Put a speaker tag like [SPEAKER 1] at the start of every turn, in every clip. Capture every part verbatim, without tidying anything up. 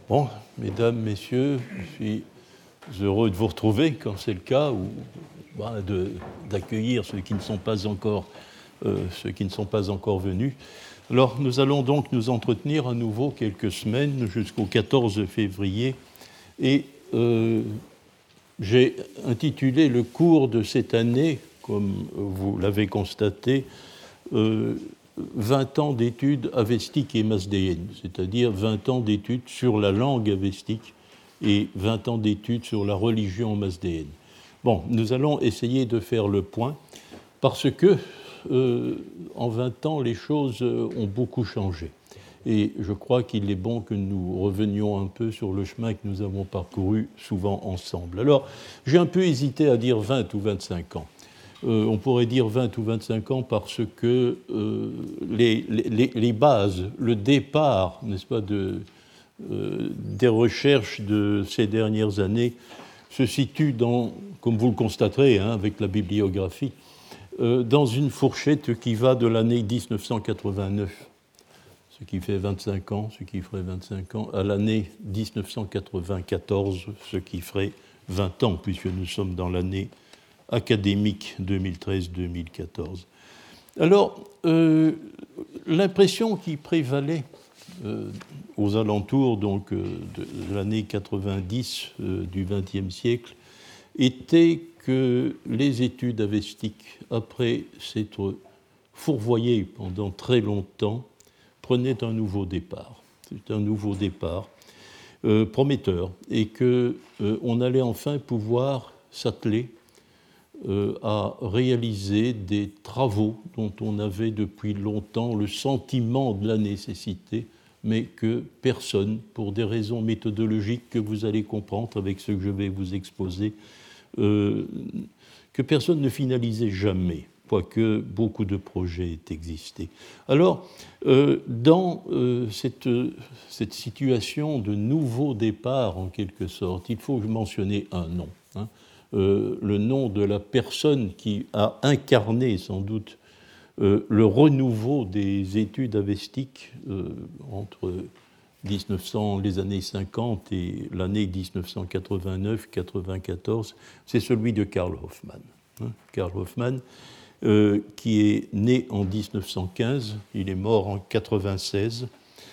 [SPEAKER 1] Bon, mesdames, messieurs, je suis heureux de vous retrouver quand c'est le cas, ou bah, de, d'accueillir ceux qui ne sont pas encore, euh, ceux qui ne sont pas encore venus. Alors, nous allons donc nous entretenir à nouveau quelques semaines jusqu'au quatorze février, et euh, j'ai intitulé le cours de cette année, comme vous l'avez constaté, euh, vingt ans d'études avestiques et masdéennes, c'est-à-dire vingt ans d'études sur la langue avestique et vingt ans d'études sur la religion masdéenne. Bon, nous allons essayer de faire le point, parce que euh, en vingt ans, les choses ont beaucoup changé. Et je crois qu'il est bon que nous revenions un peu sur le chemin que nous avons parcouru souvent ensemble. Alors, j'ai un peu hésité à dire vingt ou vingt-cinq ans. Euh, on pourrait dire vingt ou vingt-cinq ans parce que euh, les, les, les bases, le départ, n'est-ce pas, de, euh, des recherches de ces dernières années se situe dans, comme vous le constaterez hein, avec la bibliographie, euh, dans une fourchette qui va de l'année dix-neuf cent quatre-vingt-neuf, ce qui fait vingt-cinq ans, ce qui ferait vingt-cinq ans, à l'année dix-neuf cent quatre-vingt-quatorze, ce qui ferait vingt ans, puisque nous sommes dans l'année académique deux mille treize deux mille quatorze. Alors, euh, l'impression qui prévalait euh, aux alentours donc, euh, de, de l'année quatre-vingt-dix euh, du vingtième siècle était que les études avestiques, après s'être fourvoyées pendant très longtemps, prenaient un nouveau départ. C'est un nouveau départ euh, prometteur, et qu'on euh, allait enfin pouvoir s'atteler Euh, à réaliser des travaux dont on avait depuis longtemps le sentiment de la nécessité, mais que personne, pour des raisons méthodologiques que vous allez comprendre avec ce que je vais vous exposer, euh, que personne ne finalisait jamais, quoique beaucoup de projets aient existé. Alors, euh, dans euh, cette, cette situation de nouveau départ, en quelque sorte, il faut mentionner un nom, hein. Euh, le nom de la personne qui a incarné sans doute euh, le renouveau des études avestiques euh, entre dix-neuf cents, les années cinquante et l'année dix-neuf cent quatre-vingt-neuf quatre-vingt-quatorze, c'est celui de Karl Hoffmann. Hein, Karl Hoffmann, euh, qui est né en dix-neuf cent quinze, il est mort en quatre-vingt-seize,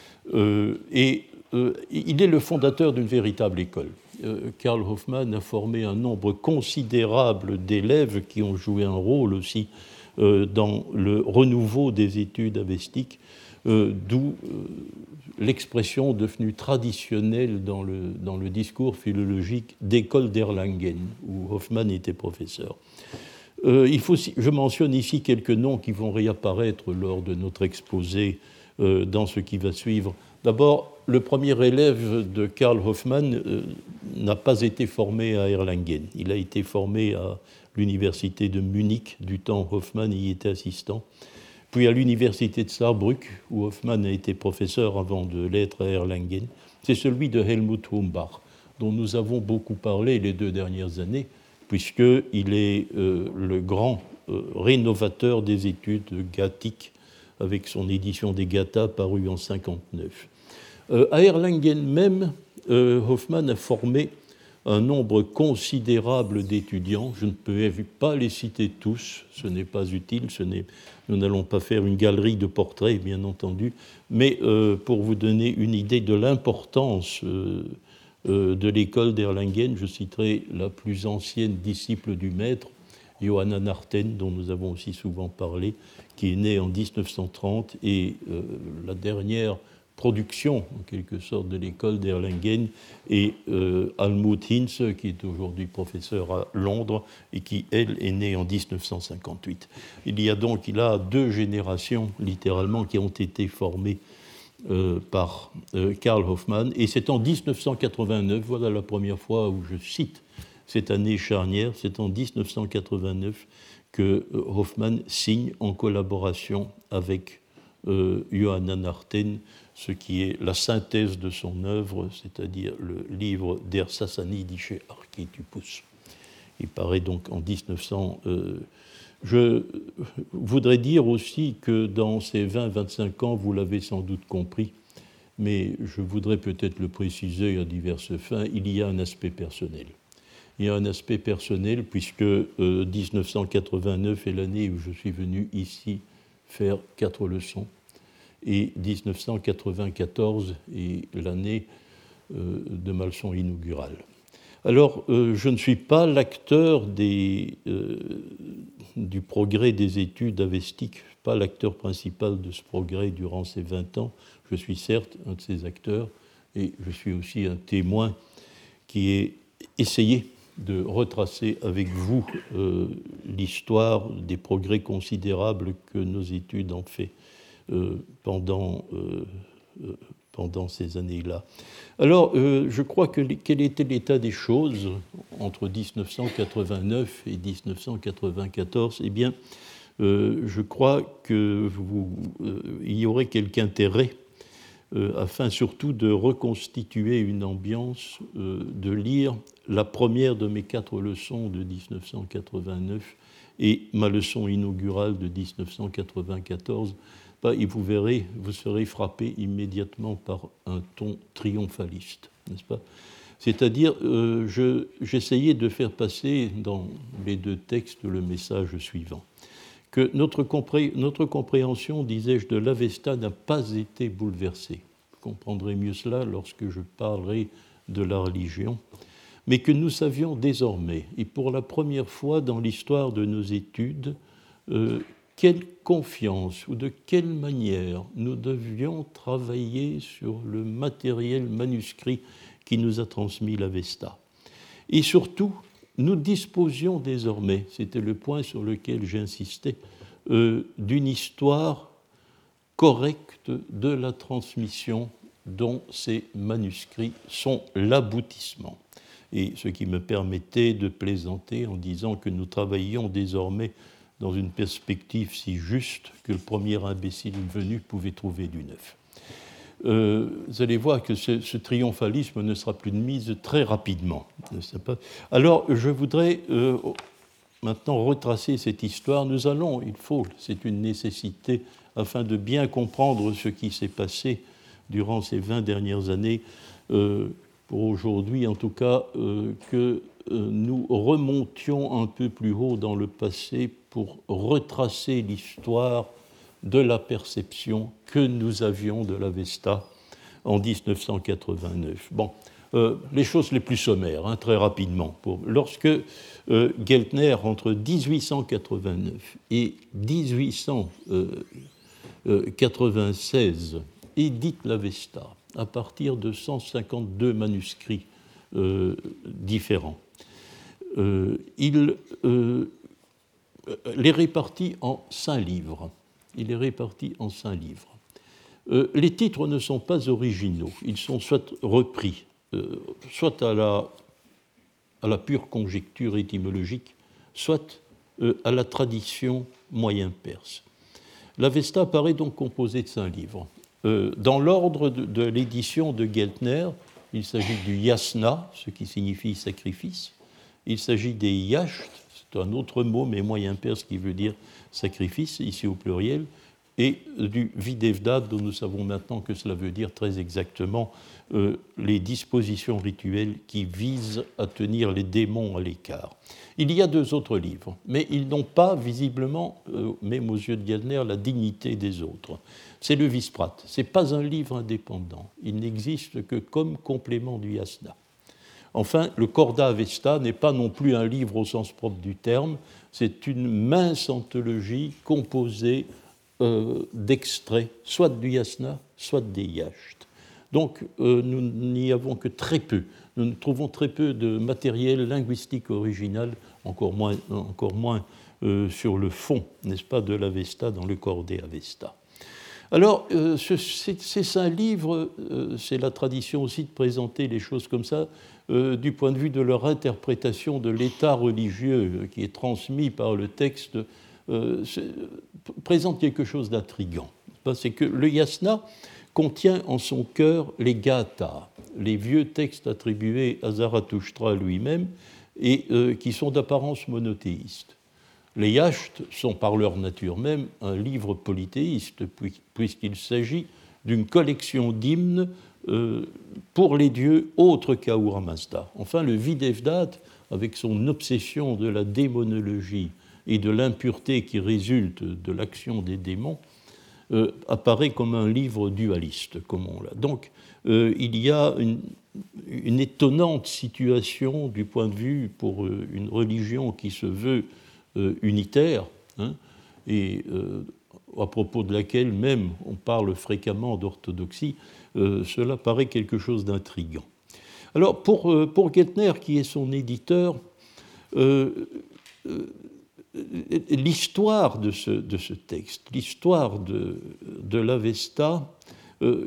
[SPEAKER 1] euh, et euh, il est le fondateur d'une véritable école. Karl Hoffmann a formé un nombre considérable d'élèves qui ont joué un rôle aussi euh, dans le renouveau des études avestiques, euh, d'où euh, l'expression devenue traditionnelle dans le, dans le discours philologique d'école d'Erlangen, où Hoffmann était professeur. Euh, il faut, je mentionne ici quelques noms qui vont réapparaître lors de notre exposé euh, dans ce qui va suivre. D'abord, le premier élève de Karl Hoffmann euh, n'a pas été formé à Erlangen. Il a été formé à l'université de Munich, du temps où Hoffmann y était assistant, puis à l'université de Saarbrück, où Hoffmann a été professeur avant de l'être à Erlangen. C'est celui de Helmut Humbach, dont nous avons beaucoup parlé les deux dernières années, puisqu'il est euh, le grand euh, rénovateur des études gathiques, avec son édition des Gathas parue en cinquante-neuf. Euh, à Erlangen même, euh, Hoffmann a formé un nombre considérable d'étudiants. Je ne peux pas les citer tous, ce n'est pas utile, ce n'est, nous n'allons pas faire une galerie de portraits, bien entendu, mais euh, pour vous donner une idée de l'importance euh, euh, de l'école d'Erlangen, je citerai la plus ancienne disciple du maître, Johanna Narten, dont nous avons aussi souvent parlé, qui est née en dix-neuf cent trente, et euh, la dernière production, en quelque sorte, de l'école d'Erlangen, et euh, Almut Hinz, qui est aujourd'hui professeur à Londres, et qui, elle, est née en dix-neuf cent cinquante-huit. Il y a donc, il a deux générations, littéralement, qui ont été formées euh, par euh, Karl Hoffmann, et c'est en dix-neuf cent quatre-vingt-neuf, voilà la première fois où je cite cette année charnière, c'est en dix-neuf cent quatre-vingt-neuf que Hoffmann signe en collaboration avec euh, Johanna Narten ce qui est la synthèse de son œuvre, c'est-à-dire le livre Der Sassanidische Archetypus. Il paraît donc en dix-neuf cents. Euh, je voudrais dire aussi que dans ces vingt à vingt-cinq ans, vous l'avez sans doute compris, mais je voudrais peut-être le préciser à diverses fins, il y a un aspect personnel. Il y a un aspect personnel puisque euh, dix-neuf cent quatre-vingt-neuf est l'année où je suis venu ici faire quatre leçons, et dix-neuf cent quatre-vingt-quatorze est l'année euh, de ma leçon inaugurale. Alors, euh, je ne suis pas l'acteur des, euh, du progrès des études avestiques, pas l'acteur principal de ce progrès durant ces vingt ans. Je suis certes un de ces acteurs, et je suis aussi un témoin qui est essayé de retracer avec vous euh, l'histoire des progrès considérables que nos études ont fait euh, pendant, euh, euh, pendant ces années-là. Alors, euh, je crois que quel était l'état des choses entre dix-neuf cent quatre-vingt-neuf et dix-neuf cent quatre-vingt-quatorze? Eh bien, euh, je crois qu'il euh, y aurait quelque intérêt Euh, afin surtout de reconstituer une ambiance, euh, de lire la première de mes quatre leçons de dix-neuf cent quatre-vingt-neuf et ma leçon inaugurale de dix-neuf cent quatre-vingt-quatorze, bah, et vous verrez, vous serez frappé immédiatement par un ton triomphaliste, n'est-ce pas? C'est-à-dire, euh, je, j'essayais de faire passer dans les deux textes le message suivant. Que notre, compré- notre compréhension, disais-je, de l'Avesta n'a pas été bouleversée. Vous comprendrez mieux cela lorsque je parlerai de la religion, mais que nous savions désormais, et pour la première fois dans l'histoire de nos études, euh, quelle confiance ou de quelle manière nous devions travailler sur le matériel manuscrit qui nous a transmis l'Avesta. Et surtout, nous disposions désormais, c'était le point sur lequel j'insistais, euh, d'une histoire correcte de la transmission dont ces manuscrits sont l'aboutissement. Et ce qui me permettait de plaisanter en disant que nous travaillions désormais dans une perspective si juste que le premier imbécile venu pouvait trouver du neuf. Euh, vous allez voir que ce, ce triomphalisme ne sera plus de mise très rapidement. Alors, je voudrais euh, maintenant retracer cette histoire. Nous allons, il faut, c'est une nécessité, afin de bien comprendre ce qui s'est passé durant ces vingt dernières années, euh, pour aujourd'hui en tout cas, euh, que euh, nous remontions un peu plus haut dans le passé pour retracer l'histoire de la perception que nous avions de l'Avesta en dix-neuf cent quatre-vingt-neuf. Bon, euh, les choses les plus sommaires, hein, très rapidement. Pour, lorsque euh, Geltner, entre dix-huit cent quatre-vingt-neuf et dix-huit cent quatre-vingt-seize, édite l'Avesta à partir de cent cinquante-deux manuscrits euh, différents, euh, il euh, les répartit en cinq livres. Il est réparti en cinq livres. Euh, les titres ne sont pas originaux, ils sont soit repris, euh, soit à la, à la pure conjecture étymologique, soit euh, à la tradition moyen-perse. L'Avesta apparaît donc composée de cinq livres. Euh, dans l'ordre de, de l'édition de Geltner, il s'agit du yasna, ce qui signifie sacrifice, il s'agit des yasht, c'est un autre mot, mais moyen-perse qui veut dire sacrifice, ici au pluriel, et du videvda, dont nous savons maintenant que cela veut dire très exactement euh, les dispositions rituelles qui visent à tenir les démons à l'écart. Il y a deux autres livres, mais ils n'ont pas visiblement, euh, même aux yeux de Geltner, la dignité des autres. C'est le Visprat, ce n'est pas un livre indépendant, il n'existe que comme complément du yasna. Enfin, le Corda Avesta n'est pas non plus un livre au sens propre du terme, c'est une mince anthologie composée euh, d'extraits, soit du yasna, soit des yasht. Donc, euh, nous n'y avons que très peu. Nous trouvons très peu de matériel linguistique original, encore moins, encore moins euh, sur le fond, n'est-ce pas, de l'Avesta dans le Corda Avesta. Alors, euh, ce, ces, ces cinq livres, euh, c'est la tradition aussi de présenter les choses comme ça, euh, du point de vue de leur interprétation de l'état religieux qui est transmis par le texte, euh, présente quelque chose d'intriguant. C'est que le yasna contient en son cœur les gathas, les vieux textes attribués à Zarathustra lui-même et euh, qui sont d'apparence monothéiste. Les yasht sont par leur nature même un livre polythéiste, puisqu'il s'agit d'une collection d'hymnes euh, pour les dieux autres qu'Ahura Mazda. Enfin, le Videvdat, avec son obsession de la démonologie et de l'impureté qui résulte de l'action des démons, euh, apparaît comme un livre dualiste, comme on l'a. Donc, euh, il y a une, une étonnante situation du point de vue pour euh, une religion qui se veut euh, unitaire, hein, et euh, à propos de laquelle même on parle fréquemment d'orthodoxie, euh, cela paraît quelque chose d'intriguant. Alors, pour, euh, pour Geltner, qui est son éditeur, euh, euh, l'histoire de ce, de ce texte, l'histoire de, de l'Avesta, euh,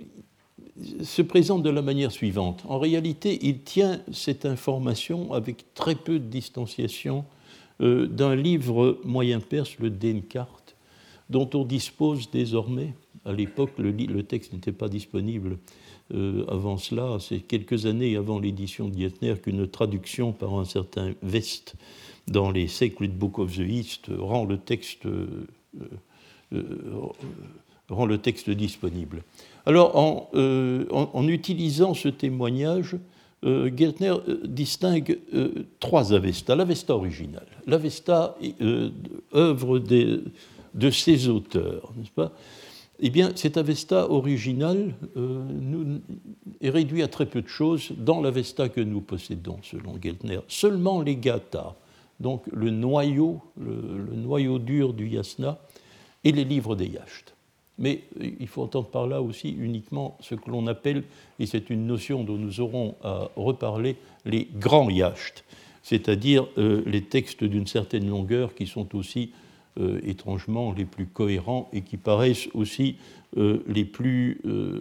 [SPEAKER 1] se présente de la manière suivante. En réalité, il tient cette information avec très peu de distanciation euh, d'un livre moyen perse, le Denkart, dont on dispose désormais. À l'époque, le, le texte n'était pas disponible euh, avant cela. C'est quelques années avant l'édition de Geltner qu'une traduction par un certain Vest dans les Sacred Book of the East rend le texte, euh, euh, rend le texte disponible. Alors, en, euh, en, en utilisant ce témoignage, euh, Geltner distingue euh, trois Avestas. L'Avesta originale, l'Avesta euh, œuvre des, de ses auteurs, n'est-ce pas ? Eh bien, cet Avesta original euh, nous, est réduit à très peu de choses dans l'Avesta que nous possédons, selon Geltner. Seulement les gathas, donc le noyau, le, le noyau dur du yasna, et les livres des yachts. Mais il faut entendre par là aussi uniquement ce que l'on appelle, et c'est une notion dont nous aurons à reparler, les grands yachts, c'est-à-dire euh, les textes d'une certaine longueur qui sont aussi euh, étrangement les plus cohérents et qui paraissent aussi euh, les plus, euh,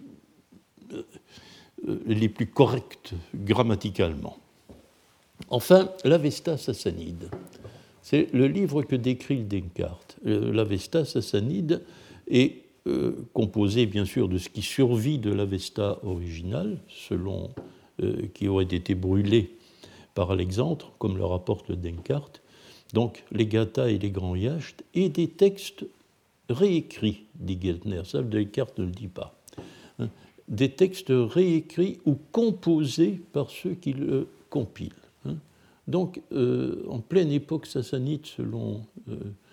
[SPEAKER 1] euh, les plus corrects grammaticalement. Enfin, l'Avesta sassanide. C'est le livre que décrit le Denkart. L'Avesta sassanide est euh, composé bien sûr de ce qui survit de l'Avesta originale, selon, euh, qui aurait été brûlé par Alexandre, comme le rapporte le Denkart, donc les gathas et les grands yachts, et des textes réécrits, dit Geltner, ça le Denkart ne le dit pas, hein, des textes réécrits ou composés par ceux qui le compilent. Hein. Donc, euh, en pleine époque sassanide, selon... Euh,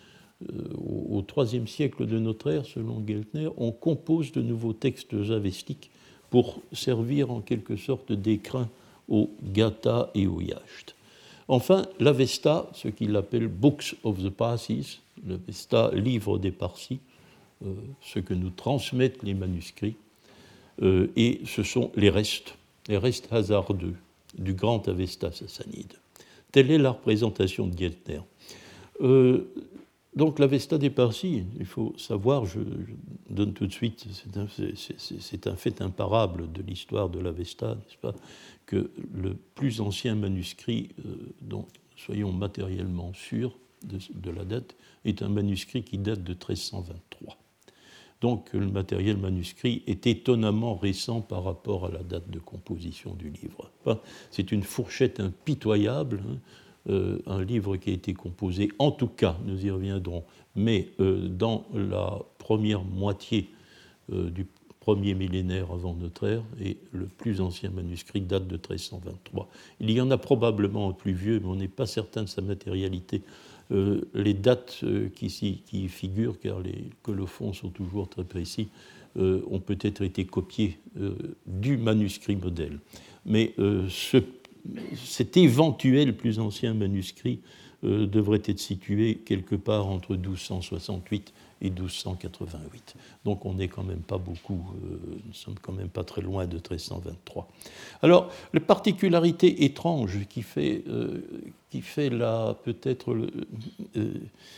[SPEAKER 1] au troisième siècle de notre ère, selon Geltner, on compose de nouveaux textes avestiques pour servir en quelque sorte d'écrin aux gathas et aux yachts. Enfin, l'Avesta, ce qu'il appelle Books of the Parsis, l'Avesta, livre des Parsis, euh, ce que nous transmettent les manuscrits, euh, et ce sont les restes, les restes hasardeux du grand Avesta sassanide. Telle est la représentation de Geltner. Euh, Donc l'Avesta des Parsis, il faut savoir, je, je donne tout de suite, c'est un, c'est, c'est un fait imparable de l'histoire de l'Avesta, n'est-ce pas, que le plus ancien manuscrit, euh, dont soyons matériellement sûrs de, de la date, est un manuscrit qui date de treize cent vingt-trois. Donc le matériel manuscrit est étonnamment récent par rapport à la date de composition du livre. C'est une fourchette impitoyable, hein, Euh, un livre qui a été composé, en tout cas, nous y reviendrons, mais euh, dans la première moitié euh, du premier millénaire avant notre ère, et le plus ancien manuscrit date de treize cent vingt-trois. Il y en a probablement un plus vieux, mais on n'est pas certain de sa matérialité. Euh, les dates euh, qui, qui y figurent, car les colophons sont toujours très précis, euh, ont peut-être été copiés euh, du manuscrit modèle. Mais euh, ce cet éventuel plus ancien manuscrit euh, devrait être situé quelque part entre douze cent soixante-huit et douze cent quatre-vingt-huit. Donc on n'est quand même pas beaucoup, euh, nous sommes quand même pas très loin de treize cent vingt-trois. Alors, la particularité étrange qui fait, euh, qui fait la, peut-être euh,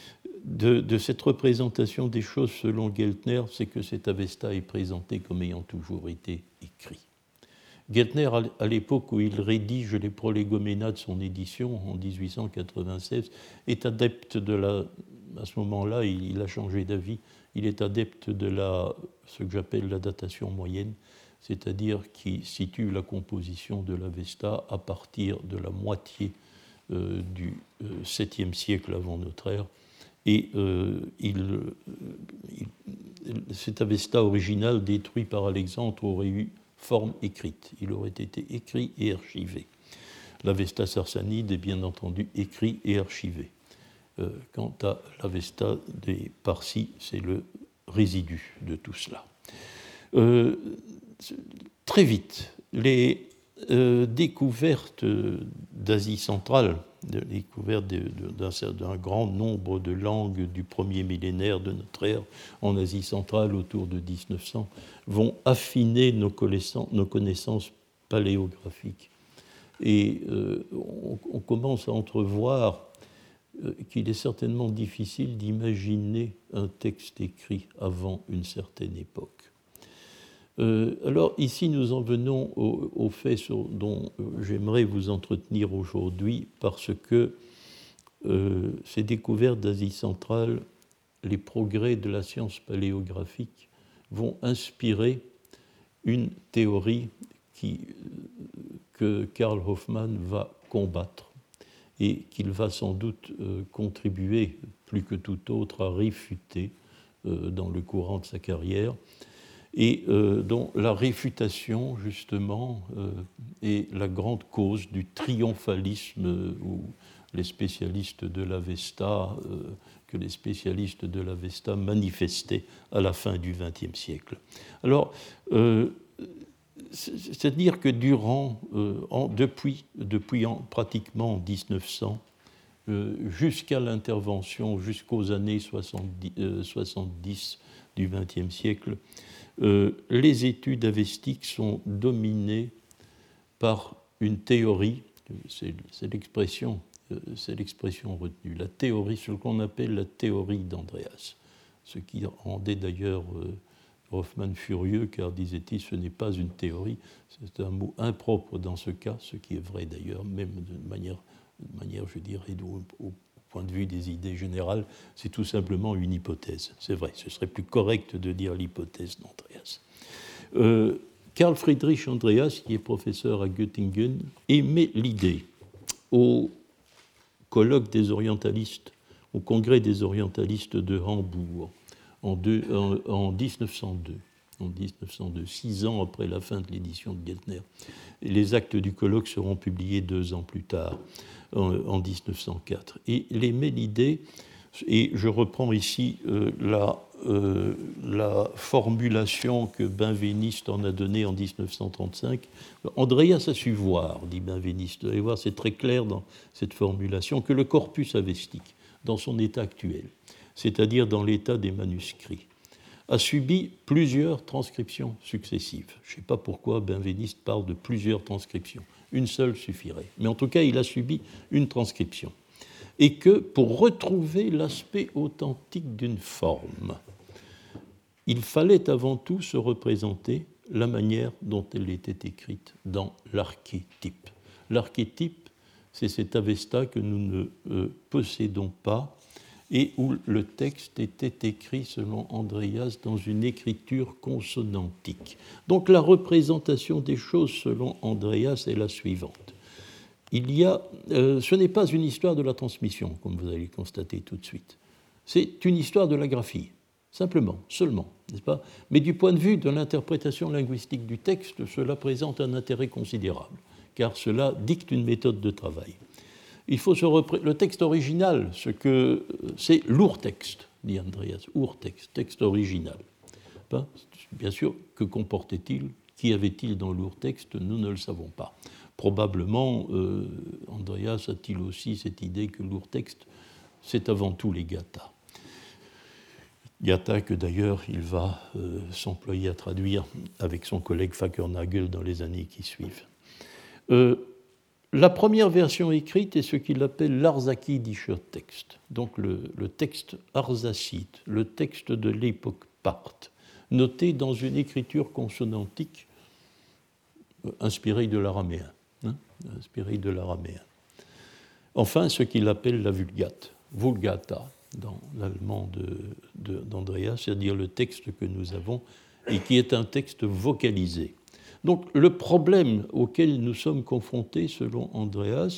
[SPEAKER 1] de, de cette représentation des choses selon Geltner, c'est que cet Avesta est présenté comme ayant toujours été écrit. Geltner, à l'époque où il rédige les prolégomena de son édition, en dix-huit cent quatre-vingt-seize, est adepte de la... À ce moment-là, il a changé d'avis. Il est adepte de la, ce que j'appelle la datation moyenne, c'est-à-dire qui situe la composition de l'Avesta à partir de la moitié euh, du euh, septième siècle avant notre ère et euh, il, il, cet Avesta original détruit par Alexandre aurait eu forme écrite. Il aurait été écrit et archivé. L'Avesta Sarsanide est bien entendu écrit et archivé. Euh, quant à l'Avesta des Parsis, c'est le résidu de tout cela. Euh, très vite, les euh, découvertes d'Asie centrale, les découvertes de, de, d'un, d'un grand nombre de langues du premier millénaire de notre ère en Asie centrale autour de dix-neuf cents, vont affiner nos connaissances, nos connaissances paléographiques. Et euh, on, on commence à entrevoir euh, qu'il est certainement difficile d'imaginer un texte écrit avant une certaine époque. Euh, alors ici, nous en venons au, au fait sur, dont euh, j'aimerais vous entretenir aujourd'hui, parce que euh, ces découvertes d'Asie centrale, les progrès de la science paléographique vont inspirer une théorie qui, que Karl Hoffmann va combattre et qu'il va sans doute euh, contribuer, plus que tout autre, à réfuter euh, dans le courant de sa carrière, et euh, dont la réfutation, justement, euh, est la grande cause du triomphalisme euh, où les spécialistes de l'Avesta, euh, que les spécialistes de l'Avesta manifestaient à la fin du vingtième siècle. Alors, euh, c'est-à-dire que durant, euh, en, depuis, depuis en, pratiquement dix-neuf cents, euh, jusqu'à l'intervention, jusqu'aux années soixante-dix, euh, soixante-dix du vingtième siècle, euh, les études avestiques sont dominées par une théorie, c'est, c'est l'expression, euh, c'est l'expression retenue, la théorie, ce qu'on appelle la théorie d'Andreas, ce qui rendait d'ailleurs euh, Hoffmann furieux, car, disait-il, ce n'est pas une théorie, c'est un mot impropre dans ce cas, ce qui est vrai d'ailleurs, même de manière, de manière je dirais, au, au point de vue des idées générales, c'est tout simplement une hypothèse. C'est vrai, ce serait plus correct de dire l'hypothèse d'Andreas. Euh, Carl Friedrich Andreas, qui est professeur à Göttingen, émet l'idée au colloque des orientalistes, au congrès des orientalistes de Hambourg, En, deux, en, en dix-neuf cent deux, en dix-neuf cent deux, six ans après la fin de l'édition de Geltner. Et les actes du colloque seront publiés deux ans plus tard, en, en dix-neuf cent quatre. Et il émet l'idée, et je reprends ici euh, la, euh, la formulation que Benveniste en a donnée en dix-neuf cent trente-cinq. Andreas a su voir, dit Benveniste, vous allez voir, c'est très clair dans cette formulation, que le corpus avestique, dans son état actuel, c'est-à-dire dans l'état des manuscrits, a subi plusieurs transcriptions successives. Je ne sais pas pourquoi Benveniste parle de plusieurs transcriptions. Une seule suffirait. Mais en tout cas, il a subi une transcription. Et que pour retrouver l'aspect authentique d'une forme, il fallait avant tout se représenter la manière dont elle était écrite dans l'archétype. L'archétype, c'est cet Avesta que nous ne euh, possédons pas, et où le texte était écrit, selon Andreas, dans une écriture consonantique. Donc la représentation des choses, selon Andreas, est la suivante. Il y a, euh, ce n'est pas une histoire de la transmission, comme vous allez le constater tout de suite. C'est une histoire de la graphie, simplement, seulement, n'est-ce pas ? Mais du point de vue de l'interprétation linguistique du texte, cela présente un intérêt considérable, car cela dicte une méthode de travail. Il faut se repré... Le texte original, ce que c'est l'Urtext, dit Andreas, Urtext, texte original. Bien sûr, que comportait-il ? Qu'y avait-il dans l'Urtext ? Nous ne le savons pas. Probablement, euh, Andreas a-t-il aussi cette idée que l'Urtext, c'est avant tout les Gathas. Gathas que d'ailleurs il va euh, s'employer à traduire avec son collègue Fakernagel dans les années qui suivent. Euh, La première version écrite est ce qu'il appelle l'Arsacidischer Text, donc le, le texte arsacide, le texte de l'époque parthe, noté dans une écriture consonantique euh, inspirée de l'araméen. Hein, inspirée de l'araméen. Enfin, ce qu'il appelle la Vulgate, Vulgata, dans l'allemand de, de, d'Andreas, c'est-à-dire le texte que nous avons et qui est un texte vocalisé. Donc le problème auquel nous sommes confrontés, selon Andreas,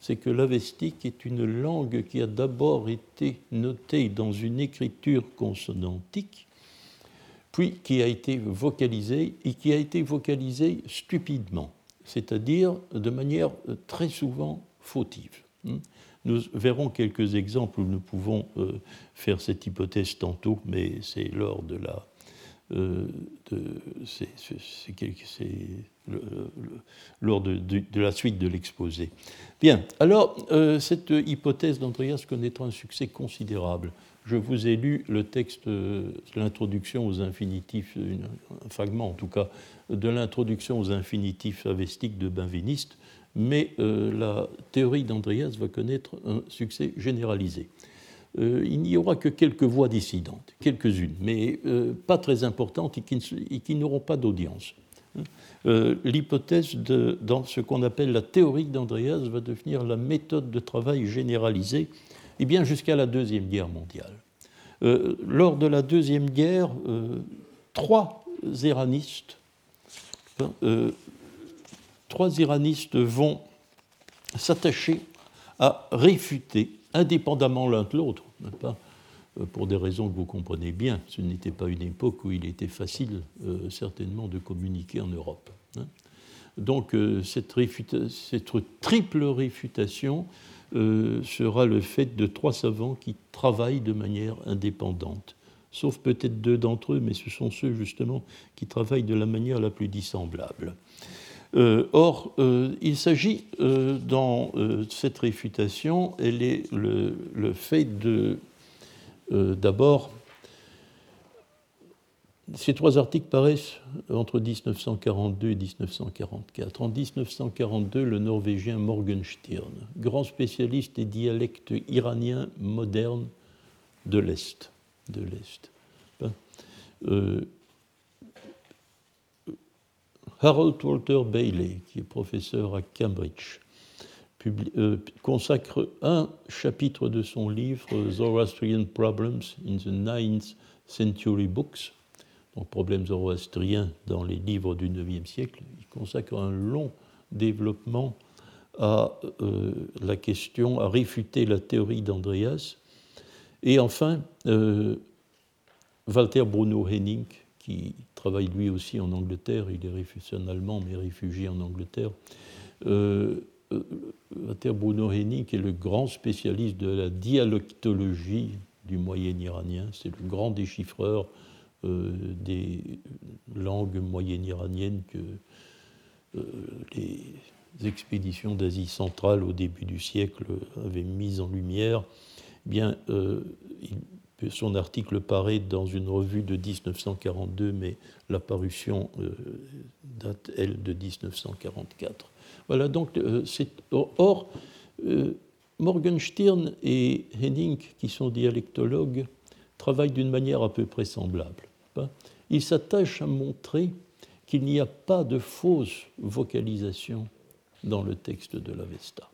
[SPEAKER 1] c'est que l'avestique est une langue qui a d'abord été notée dans une écriture consonantique, puis qui a été vocalisée, et qui a été vocalisée stupidement, c'est-à-dire de manière très souvent fautive. Nous verrons quelques exemples où nous pouvons euh, faire cette hypothèse tantôt, mais c'est lors de la, euh, de, c'est, c'est, c'est, le, le, lors de, de, de la suite de l'exposé. Bien, alors, euh, cette hypothèse d'Andreas connaîtra un succès considérable. Je vous ai lu le texte, euh, l'introduction aux infinitifs, une, un fragment en tout cas, de l'introduction aux infinitifs avestiques de Benveniste, mais euh, la théorie d'Andreas va connaître un succès généralisé. Euh, il n'y aura que quelques voix dissidentes, quelques-unes, mais euh, pas très importantes et qui, et qui n'auront pas d'audience. Euh, l'hypothèse de, dans ce qu'on appelle la théorie d'Andreas va devenir la méthode de travail généralisée, et bien jusqu'à la Deuxième Guerre mondiale. Euh, lors de la Deuxième Guerre, euh, trois iranistes euh, Trois iranistes vont s'attacher à réfuter, indépendamment l'un de l'autre, pas, pour des raisons que vous comprenez bien. Ce n'était pas une époque où il était facile, euh, certainement, de communiquer en Europe. Hein. Donc, euh, cette, réfuta- cette triple réfutation euh, sera le fait de trois savants qui travaillent de manière indépendante, sauf peut-être deux d'entre eux, mais ce sont ceux, justement, qui travaillent de la manière la plus dissemblable. Euh, or, euh, il s'agit, euh, dans euh, cette réfutation, elle est le, le fait de, euh, d'abord, ces trois articles paraissent entre dix-neuf cent quarante-deux et dix-neuf cent quarante-quatre. En dix-neuf cent quarante-deux, le Norvégien Morgenstern, grand spécialiste des dialectes iraniens modernes de l'Est, de l'Est. Euh, Harold Walter Bailey, qui est professeur à Cambridge, publie, euh, consacre un chapitre de son livre Zoroastrian Problems in the ninth Century Books, donc problèmes zoroastriens dans les livres du neuvième siècle. Il consacre un long développement à euh, la question, à réfuter la théorie d'Andreas. Et enfin, euh, Walter Bruno Henning, qui travaille lui aussi en Angleterre, il est réfugié allemand, mais réfugié en Angleterre. Euh, Walter Bruno Henning est le grand spécialiste de la dialectologie du moyen iranien, c'est le grand déchiffreur euh, des langues moyennes iraniennes que euh, les expéditions d'Asie centrale au début du siècle avaient mises en lumière. Eh bien, euh, il, son article paraît dans une revue de dix-neuf cent quarante-deux, mais la parution euh, date, elle, de dix-neuf cent quarante-quatre. Voilà, donc, euh, c'est, or, euh, Morgenstern et Henning, qui sont dialectologues, travaillent d'une manière à peu près semblable. Ils s'attachent à montrer qu'il n'y a pas de fausse vocalisation dans le texte de l'Avesta.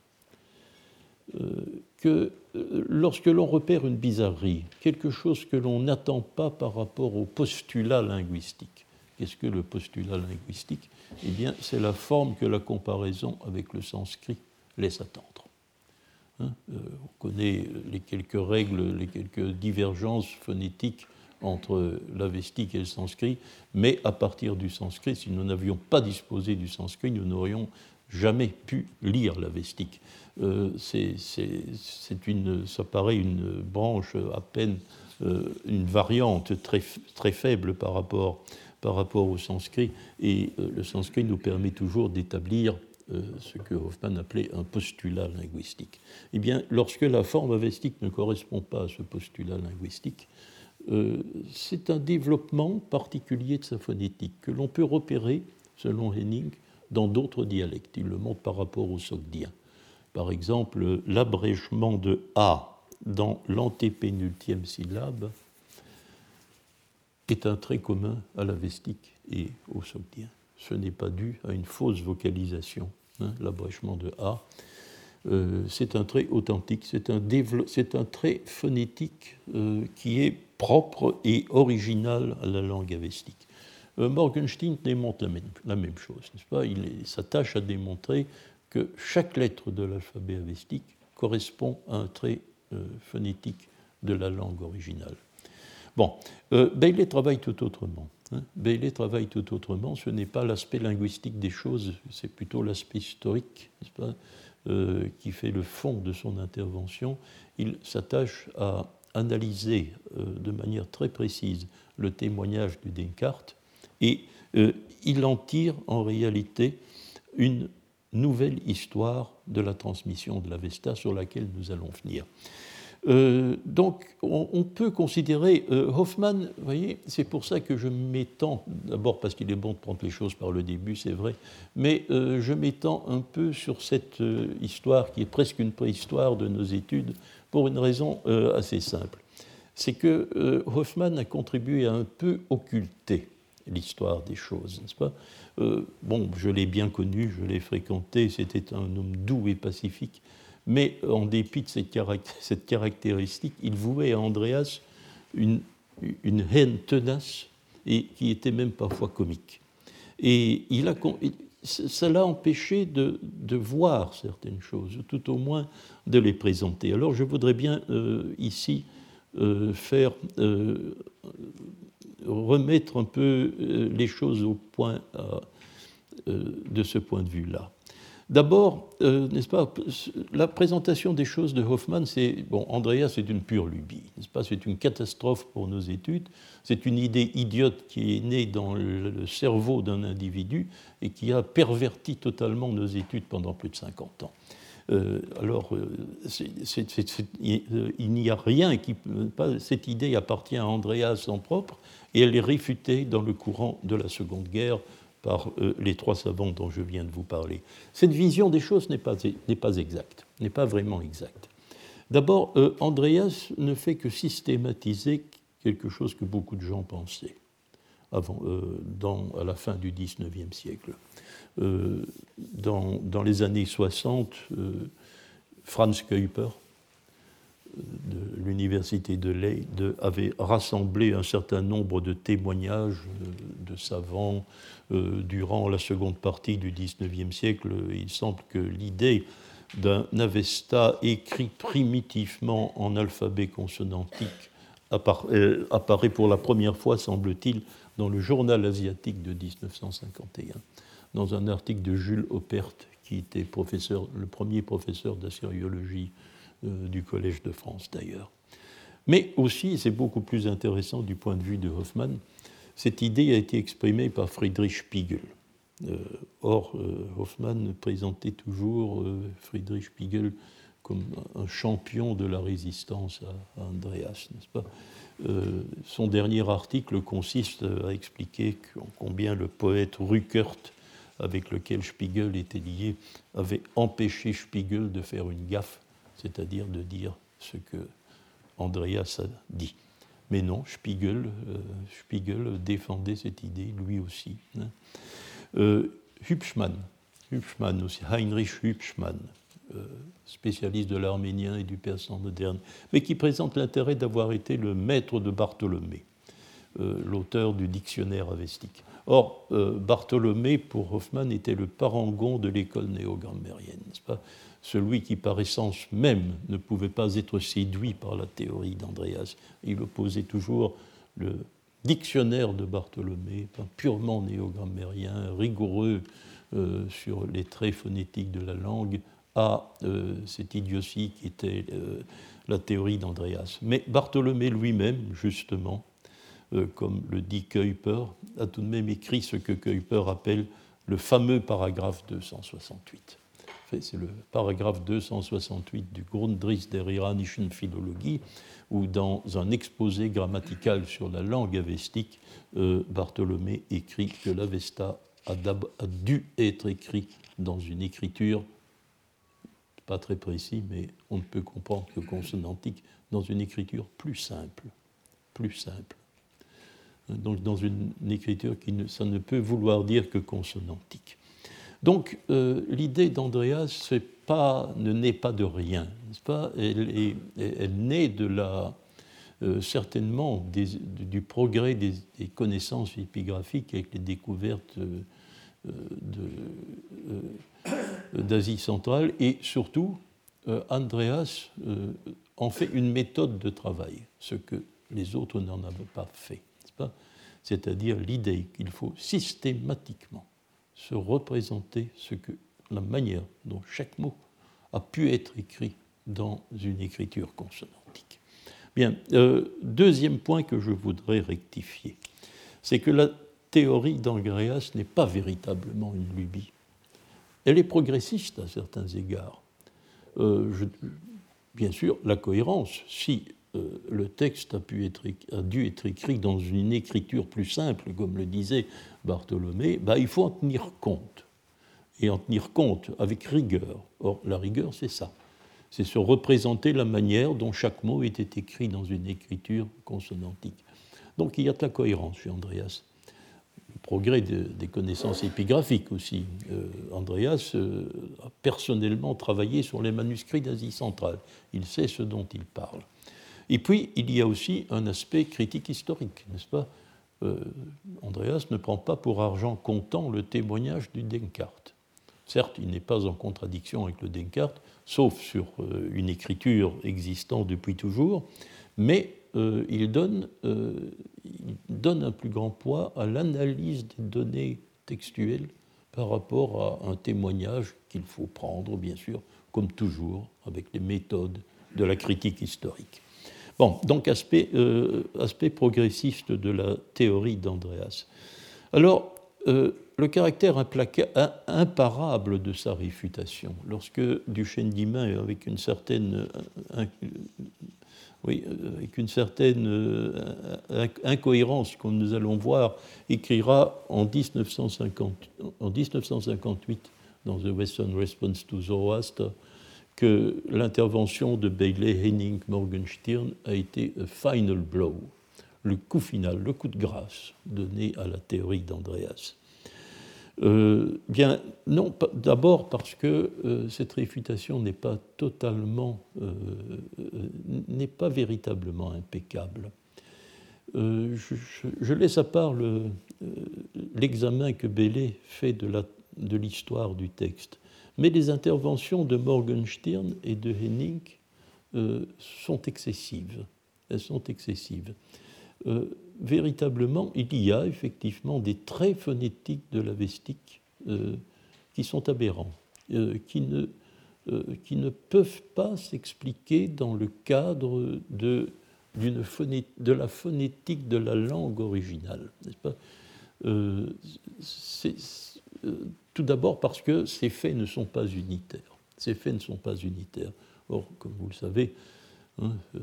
[SPEAKER 1] Euh, que euh, lorsque l'on repère une bizarrerie, quelque chose que l'on n'attend pas par rapport au postulat linguistique. Qu'est-ce que le postulat linguistique ? Eh bien, c'est la forme que la comparaison avec le sanskrit laisse attendre. Hein, euh, on connaît les quelques règles, les quelques divergences phonétiques entre l'avestique et le sanskrit, mais à partir du sanskrit, si nous n'avions pas disposé du sanskrit, nous n'aurions jamais pu lire l'avestique. Euh, c'est, c'est, c'est une, ça paraît une branche à peine, euh, une variante très, très faible par rapport, par rapport au sanskrit, et euh, le sanskrit nous permet toujours d'établir euh, ce que Hoffmann appelait un postulat linguistique. Eh bien, lorsque la forme avestique ne correspond pas à ce postulat linguistique, euh, c'est un développement particulier de sa phonétique que l'on peut repérer, selon Henning, dans d'autres dialectes. Il le montre par rapport au sogdien. Par exemple, l'abrégement de A dans l'antépénultième syllabe est un trait commun à l'avestique et au sogdien. Ce n'est pas dû à une fausse vocalisation. Hein, l'abrégement de A, euh, c'est un trait authentique, c'est un, dévelop- c'est un trait phonétique euh, qui est propre et original à la langue avestique. Morgenstern démontre la même, la même chose, n'est-ce pas ? Il s'attache à démontrer que chaque lettre de l'alphabet avestique correspond à un trait euh, phonétique de la langue originale. Bon, euh, Bailey travaille tout autrement. Hein. Bailey travaille tout autrement. Ce n'est pas l'aspect linguistique des choses, c'est plutôt l'aspect historique, n'est-ce pas, euh, qui fait le fond de son intervention. Il s'attache à analyser euh, de manière très précise le témoignage de Descartes et euh, il en tire en réalité une nouvelle histoire de la transmission de l'Avesta sur laquelle nous allons venir. Euh, donc, on, on peut considérer euh, Hoffmann, vous voyez, c'est pour ça que je m'étends, d'abord parce qu'il est bon de prendre les choses par le début, c'est vrai, mais euh, je m'étends un peu sur cette euh, histoire qui est presque une préhistoire de nos études pour une raison euh, assez simple. C'est que euh, Hoffmann a contribué à un peu occulter l'histoire des choses, n'est-ce pas ? euh, Bon, je l'ai bien connu, je l'ai fréquenté, c'était un homme doux et pacifique, mais en dépit de cette, caract- cette caractéristique, il vouait à Andreas une, une haine tenace et qui était même parfois comique. Et il a, ça l'a empêché de, de voir certaines choses, tout au moins de les présenter. Alors je voudrais bien euh, ici euh, faire... Euh, remettre un peu les choses au point euh, de ce point de vue-là. D'abord, euh, n'est-ce pas, la présentation des choses de Hoffmann, c'est, bon, Andreas, c'est une pure lubie, n'est-ce pas, c'est une catastrophe pour nos études, c'est une idée idiote qui est née dans le, le cerveau d'un individu et qui a perverti totalement nos études pendant plus de cinquante ans. Euh, alors, c'est, c'est, c'est, c'est, il n'y a rien qui... Pas, cette idée appartient à Andreas en propre, et elle est réfutée dans le courant de la Seconde Guerre par euh, les trois savants dont je viens de vous parler. Cette vision des choses n'est pas, n'est pas exacte, n'est pas vraiment exacte. D'abord, euh, Andreas ne fait que systématiser quelque chose que beaucoup de gens pensaient avant, euh, dans, à la fin du dix-neuvième siècle. Euh, dans, dans les années soixante, euh, Franz Kuiper, de l'université de Leyde, avait rassemblé un certain nombre de témoignages de savants euh, durant la seconde partie du dix-neuvième siècle. Il semble que l'idée d'un Avesta écrit primitivement en alphabet consonantique apparaît, apparaît pour la première fois, semble-t-il, dans le Journal asiatique de dix-neuf cent cinquante et un, dans un article de Jules Oppert, qui était professeur, le premier professeur d'assyriologie euh, du Collège de France d'ailleurs. Mais aussi, c'est beaucoup plus intéressant du point de vue de Hoffmann, cette idée a été exprimée par Friedrich Spiegel. Euh, or, euh, Hoffmann présentait toujours euh, Friedrich Spiegel comme un champion de la résistance à, à Andreas, n'est-ce pas ? Euh, son dernier article consiste à expliquer combien le poète Ruckert, avec lequel Spiegel était lié, avait empêché Spiegel de faire une gaffe, c'est-à-dire de dire ce que Andreas a dit. Mais non, Spiegel, euh, Spiegel défendait cette idée, lui aussi. Hein. Euh, Hübschmann, Hübschmann aussi, Heinrich Hübschmann, euh, spécialiste de l'arménien et du persan moderne, mais qui présente l'intérêt d'avoir été le maître de Bartholomé, euh, l'auteur du dictionnaire avestique. Or, euh, Bartholomé, pour Hoffmann, était le parangon de l'école néo-grammairienne, n'est-ce pas ? Celui qui, par essence même, ne pouvait pas être séduit par la théorie d'Andreas. Il opposait toujours le dictionnaire de Bartholomé, purement néo-grammairien, rigoureux euh, sur les traits phonétiques de la langue, à euh, cette idiotie qui était euh, la théorie d'Andreas. Mais Bartholomé lui-même, justement, euh, comme le dit Kuiper, a tout de même écrit ce que Kuiper appelle le fameux paragraphe deux cent soixante-huit. C'est le paragraphe deux cent soixante-huit du Grundriss der iranischen Philologie, où dans un exposé grammatical sur la langue avestique, euh, Bartholomé écrit que l'Avesta a, a dû être écrit dans une écriture, pas très précis, mais on ne peut comprendre que consonantique, dans une écriture plus simple, plus simple. Donc dans une, une écriture qui ne, ça ne peut vouloir dire que consonantique. Donc, euh, l'idée d'Andreas pas, ne naît pas de rien, n'est-ce pas ? Elle, est, elle naît de la, euh, certainement des, du progrès des, des connaissances épigraphiques avec les découvertes euh, de, euh, d'Asie centrale, et surtout, euh, Andreas euh, en fait une méthode de travail, ce que les autres n'en avaient pas fait, n'est-ce pas ? C'est-à-dire l'idée qu'il faut systématiquement se représenter ce que, la manière dont chaque mot a pu être écrit dans une écriture consonantique. Bien, euh, deuxième point que je voudrais rectifier, c'est que la théorie d'Andreas n'est pas véritablement une lubie. Elle est progressiste à certains égards. Euh, je, bien sûr, la cohérence, si euh, le texte a, pu être, a dû être écrit dans une écriture plus simple, comme le disait Bartholomé, bah, il faut en tenir compte, et en tenir compte avec rigueur. Or, la rigueur, c'est ça. C'est se représenter la manière dont chaque mot était écrit dans une écriture consonantique. Donc il y a de la cohérence chez Andreas. Le progrès de, des connaissances épigraphiques aussi. Euh, Andreas euh, a personnellement travaillé sur les manuscrits d'Asie centrale. Il sait ce dont il parle. Et puis, il y a aussi un aspect critique historique, n'est-ce pas ? euh, Andreas ne prend pas pour argent comptant le témoignage du Denkart. Certes, il n'est pas en contradiction avec le Denkart, sauf sur euh, une écriture existante depuis toujours, mais euh, il, donne, euh, il donne un plus grand poids à l'analyse des données textuelles par rapport à un témoignage qu'il faut prendre, bien sûr, comme toujours, avec les méthodes de la critique historique. Bon, donc aspect, euh, aspect progressiste de la théorie d'Andreas. Alors, euh, le caractère implaca- imparable de sa réfutation, lorsque Duchesne-Dimain, avec une certaine, un, oui, avec une certaine euh, incohérence, comme nous allons voir, écrira en dix-neuf cent cinquante, en dix-neuf cent cinquante-huit, dans The Western Response to Zoroaster, que l'intervention de Bailey, Henning, Morgenstern a été a final blow, le coup final, le coup de grâce donné à la théorie d'Andreas. Euh, bien, non, d'abord parce que euh, cette réfutation n'est pas totalement, euh, n'est pas véritablement impeccable. Euh, je, je, je laisse à part le, euh, l'examen que Bailey fait de, la, de l'histoire du texte. Mais les interventions de Morgenstern et de Henning euh, sont excessives. Elles sont excessives. Euh, véritablement, il y a effectivement des traits phonétiques de l'avestique euh, qui sont aberrants, euh, qui, ne, euh, qui ne peuvent pas s'expliquer dans le cadre de, d'une phoné, de la phonétique de la langue originale, n'est-ce pas ? euh, c'est, euh, Tout d'abord parce que ces faits ne sont pas unitaires. Ces faits ne sont pas unitaires. Or, comme vous le savez, hein, euh,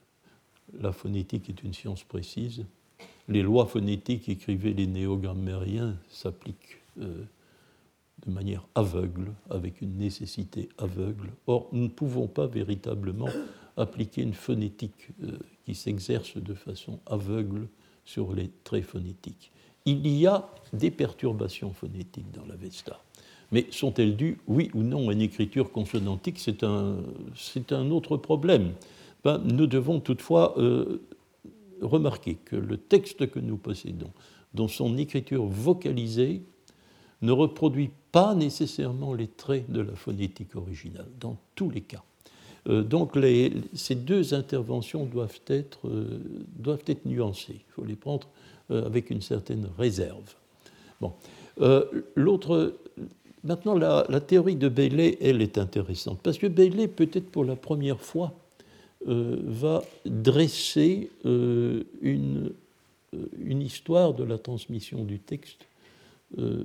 [SPEAKER 1] la phonétique est une science précise. Les lois phonétiques écrivaient les néo-grammairiens s'appliquent euh, de manière aveugle, avec une nécessité aveugle. Or, nous ne pouvons pas véritablement appliquer une phonétique euh, qui s'exerce de façon aveugle sur les traits phonétiques. Il y a des perturbations phonétiques dans l'Avesta. Mais sont-elles dues, oui ou non, à une écriture consonantique ? C'est un, c'est un autre problème. Ben, nous devons toutefois euh, remarquer que le texte que nous possédons, dans son écriture vocalisée, ne reproduit pas nécessairement les traits de la phonétique originale, dans tous les cas. Euh, donc les, ces deux interventions doivent être, euh, doivent être nuancées. Il faut les prendre euh, avec une certaine réserve. Bon. Euh, l'autre, maintenant, la, la théorie de Bailey, elle est intéressante, parce que Bailey, peut-être pour la première fois, euh, va dresser euh, une, une histoire de la transmission du texte euh,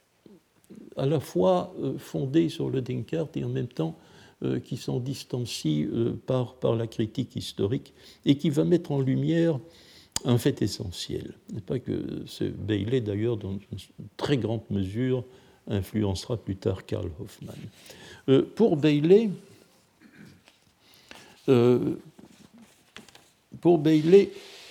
[SPEAKER 1] à la fois euh, fondée sur le Denkart et en même temps euh, qui s'en distancie euh, par, par la critique historique et qui va mettre en lumière un fait essentiel. N'est pas que ce Bailey, d'ailleurs, dans une très grande mesure, influencera plus tard Karl Hoffmann. Euh, pour Bailey, euh, pour Bailey,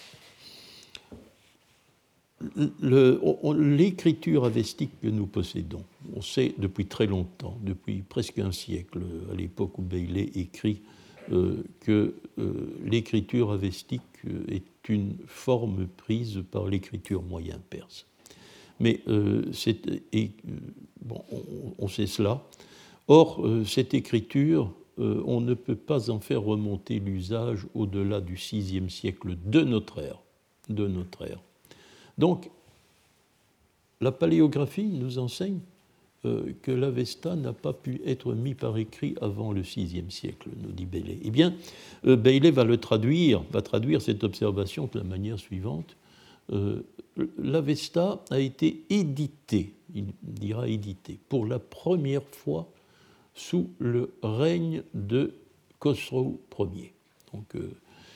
[SPEAKER 1] Le, on, l'écriture avestique que nous possédons, on sait depuis très longtemps, depuis presque un siècle, à l'époque où Bailey écrit, euh, que euh, l'écriture avestique est une forme prise par l'écriture moyen perse. Mais euh, c'est, et, bon, on, on sait cela. Or, euh, cette écriture, euh, on ne peut pas en faire remonter l'usage au-delà du sixième siècle de notre ère. De notre ère. Donc, la paléographie nous enseigne euh, que l'Avesta n'a pas pu être mis par écrit avant le sixième siècle, nous dit Bailey. Eh bien, euh, Bailey va le traduire, va traduire cette observation de la manière suivante. Euh, L'Avesta a été édité, il dira édité, pour la première fois sous le règne de Khosrou Ier. Donc, euh,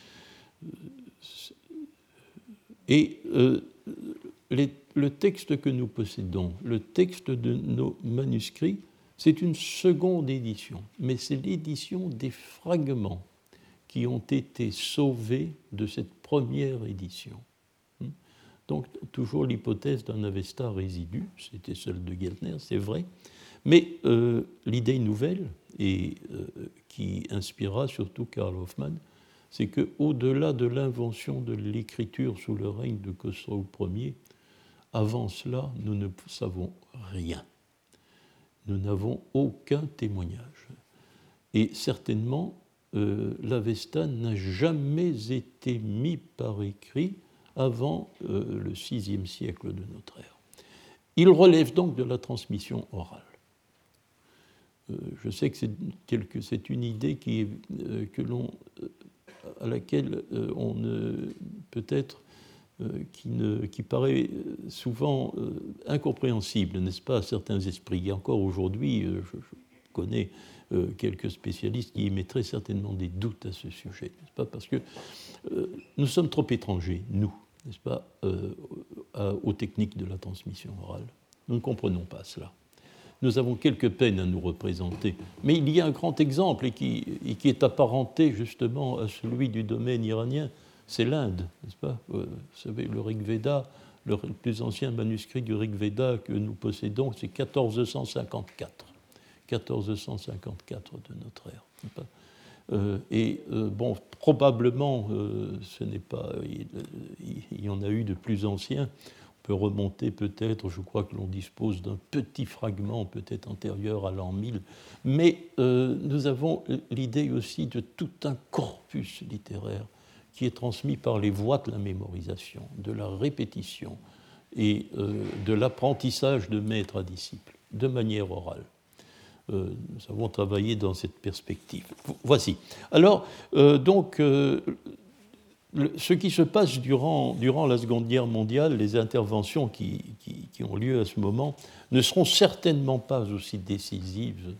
[SPEAKER 1] et euh, les, le texte que nous possédons, le texte de nos manuscrits, c'est une seconde édition, mais c'est l'édition des fragments qui ont été sauvés de cette première édition. Donc, toujours l'hypothèse d'un Avesta résidu, c'était celle de Geltner, c'est vrai, mais euh, l'idée nouvelle, et euh, qui inspira surtout Karl Hoffmann, c'est qu'au-delà de l'invention de l'écriture sous le règne de Khosrou Ier, avant cela, nous ne savons rien. Nous n'avons aucun témoignage. Et certainement, euh, l'Avesta n'a jamais été mis par écrit avant euh, le sixième siècle de notre ère. Il relève donc de la transmission orale. Euh, je sais que c'est, quelque, c'est une idée qui est, euh, que l'on, euh, à laquelle euh, on ne, peut-être euh, qui, ne, qui paraît souvent euh, incompréhensible, n'est-ce pas, à certains esprits. Et encore aujourd'hui, euh, je, je connais euh, quelques spécialistes qui émettraient certainement des doutes à ce sujet, n'est-ce pas, parce que euh, nous sommes trop étrangers, nous, n'est-ce pas, euh, aux techniques de la transmission orale. Nous ne comprenons pas cela. Nous avons quelques peines à nous représenter. Mais il y a un grand exemple et qui, et qui est apparenté justement à celui du domaine iranien, c'est l'Inde, n'est-ce pas ? Vous savez, le Rig Veda, le plus ancien manuscrit du Rig Veda que nous possédons, c'est quatorze cent cinquante-quatre. quatorze cent cinquante-quatre de notre ère, n'est-ce pas ? Euh, et euh, bon, probablement, euh, ce n'est pas, il, il y en a eu de plus anciens. On peut remonter peut-être, je crois que l'on dispose d'un petit fragment, peut-être antérieur à l'an mille, mais euh, nous avons l'idée aussi de tout un corpus littéraire qui est transmis par les voies de la mémorisation, de la répétition et euh, de l'apprentissage de maître à disciple, de manière orale. Euh, nous avons travaillé dans cette perspective. Voici. Alors, euh, donc, euh, le, ce qui se passe durant, durant la Seconde Guerre mondiale, les interventions qui, qui, qui ont lieu à ce moment, ne seront certainement pas aussi décisives,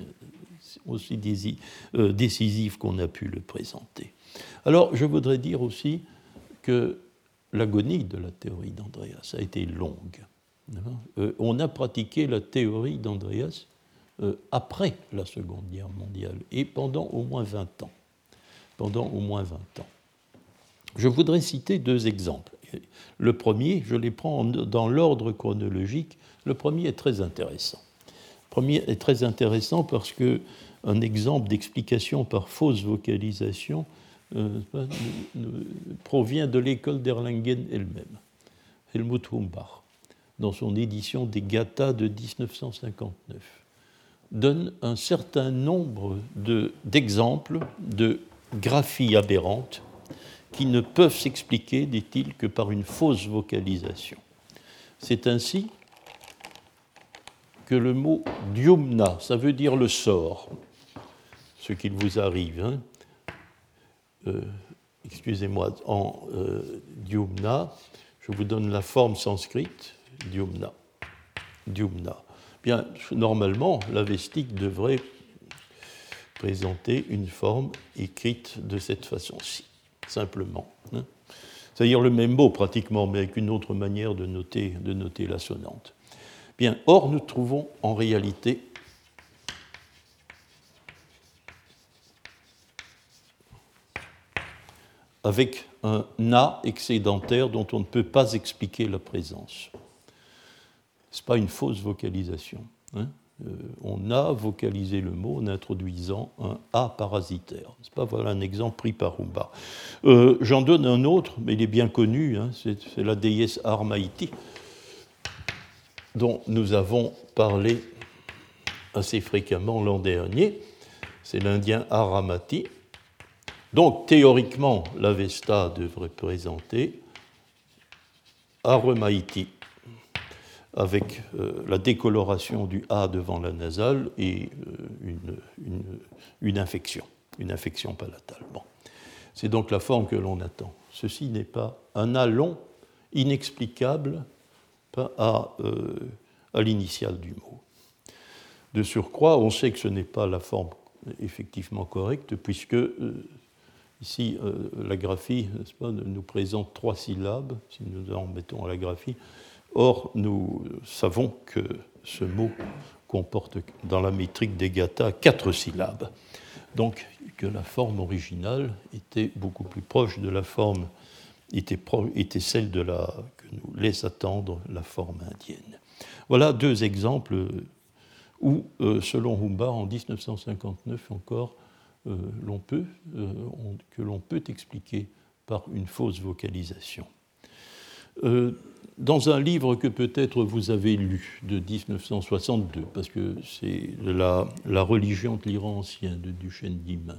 [SPEAKER 1] aussi dési, euh, décisives qu'on a pu le présenter. Alors, je voudrais dire aussi que l'agonie de la théorie d'Andreas a été longue. Euh, on a pratiqué la théorie d'Andreas Euh, après la Seconde Guerre mondiale et pendant au moins vingt ans. Pendant au moins vingt ans. Je voudrais citer deux exemples. Le premier, je les prends dans l'ordre chronologique. Le premier est très intéressant. Le premier est très intéressant parce qu'un exemple d'explication par fausse vocalisation euh, provient de l'école d'Erlangen elle-même, Helmut Humbach, dans son édition des Gathas de dix-neuf cent cinquante-neuf. Donne un certain nombre de, d'exemples de graphies aberrantes qui ne peuvent s'expliquer, dit-il, que par une fausse vocalisation. C'est ainsi que le mot « diumna », ça veut dire le sort, ce qu'il vous arrive, hein, euh, excusez-moi, en euh, diumna, je vous donne la forme sanscrite, diumna, diumna. Bien, normalement, l'avestique devrait présenter une forme écrite de cette façon-ci, simplement. Hein. C'est-à-dire le même mot pratiquement, mais avec une autre manière de noter, de noter l'assonante. Bien, or, nous trouvons en réalité avec un na excédentaire dont on ne peut pas expliquer la présence. Ce n'est pas une fausse vocalisation. Hein. Euh, on a vocalisé le mot en introduisant un A parasitaire. C'est pas, voilà un exemple pris par Humbach. Euh, j'en donne un autre, mais il est bien connu, hein, c'est, c'est la déesse Armaïti, dont nous avons parlé assez fréquemment l'an dernier. C'est l'Indien Aramati. Donc, théoriquement, l'Avesta devrait présenter Aramaiti, avec euh, la décoloration du A devant la nasale et euh, une, une, une infection, une infection palatale. Bon. C'est donc la forme que l'on attend. Ceci n'est pas un A long, inexplicable à, euh, à l'initiale du mot. De surcroît, on sait que ce n'est pas la forme effectivement correcte, puisque euh, ici, euh, la graphie, n'est-ce pas, nous présente trois syllabes, si nous en mettons à la graphie. Or, nous savons que ce mot comporte, dans la métrique des Gathas, quatre syllabes. Donc, que la forme originale était beaucoup plus proche de la forme, était, pro, était celle de la, que nous laisse attendre la forme indienne. Voilà deux exemples où, euh, selon Humbard, en dix-neuf cent cinquante-neuf encore, euh, l'on peut, euh, on, que l'on peut expliquer par une fausse vocalisation. Euh, dans un livre que peut-être vous avez lu de dix-neuf cent soixante-deux, parce que c'est la, la religion de l'Iran ancien de Duchesne d'Imin,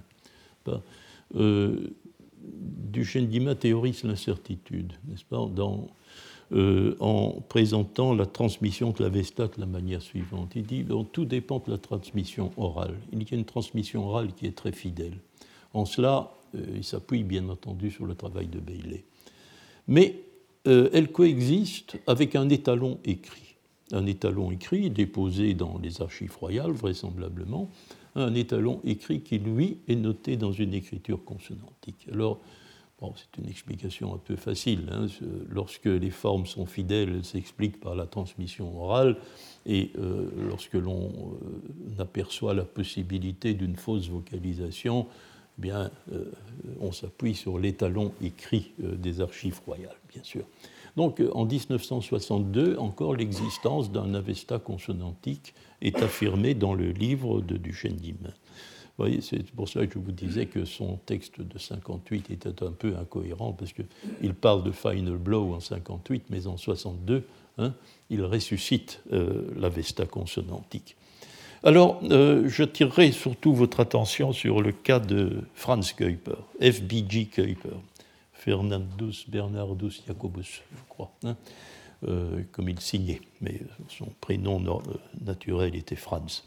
[SPEAKER 1] euh, Duchesne d'Imin théorise l'incertitude, n'est-ce pas, dans, euh, en présentant la transmission de l'Avesta de la manière suivante. Il dit donc, tout dépend de la transmission orale. Il y a une transmission orale qui est très fidèle. En cela, euh, il s'appuie bien entendu sur le travail de Bailey. Mais euh, elle coexiste avec un étalon écrit. Un étalon écrit déposé dans les archives royales, vraisemblablement, un étalon écrit qui, lui, est noté dans une écriture consonantique. Alors, bon, c'est une explication un peu facile. Hein. Lorsque les formes sont fidèles, elles s'expliquent par la transmission orale, et euh, lorsque l'on euh, aperçoit la possibilité d'une fausse vocalisation, eh bien, euh, on s'appuie sur l'étalon écrit euh, des archives royales, bien sûr. Donc, en dix-neuf cent soixante-deux, encore l'existence d'un Avesta consonantique est affirmée dans le livre de Duchesne d'Imin. Vous voyez, c'est pour ça que je vous disais que son texte de cinquante-huit était un peu incohérent, parce qu'il parle de Final Blow en cinquante-huit, mais en soixante-deux, hein, il ressuscite euh, l'Avesta consonantique. Alors, euh, j'attirerai surtout votre attention sur le cas de Franz Kuiper, F B G Kuiper, Fernandus Bernardus Jacobus, je crois, hein, euh, comme il signait, mais son prénom naturel était Franz.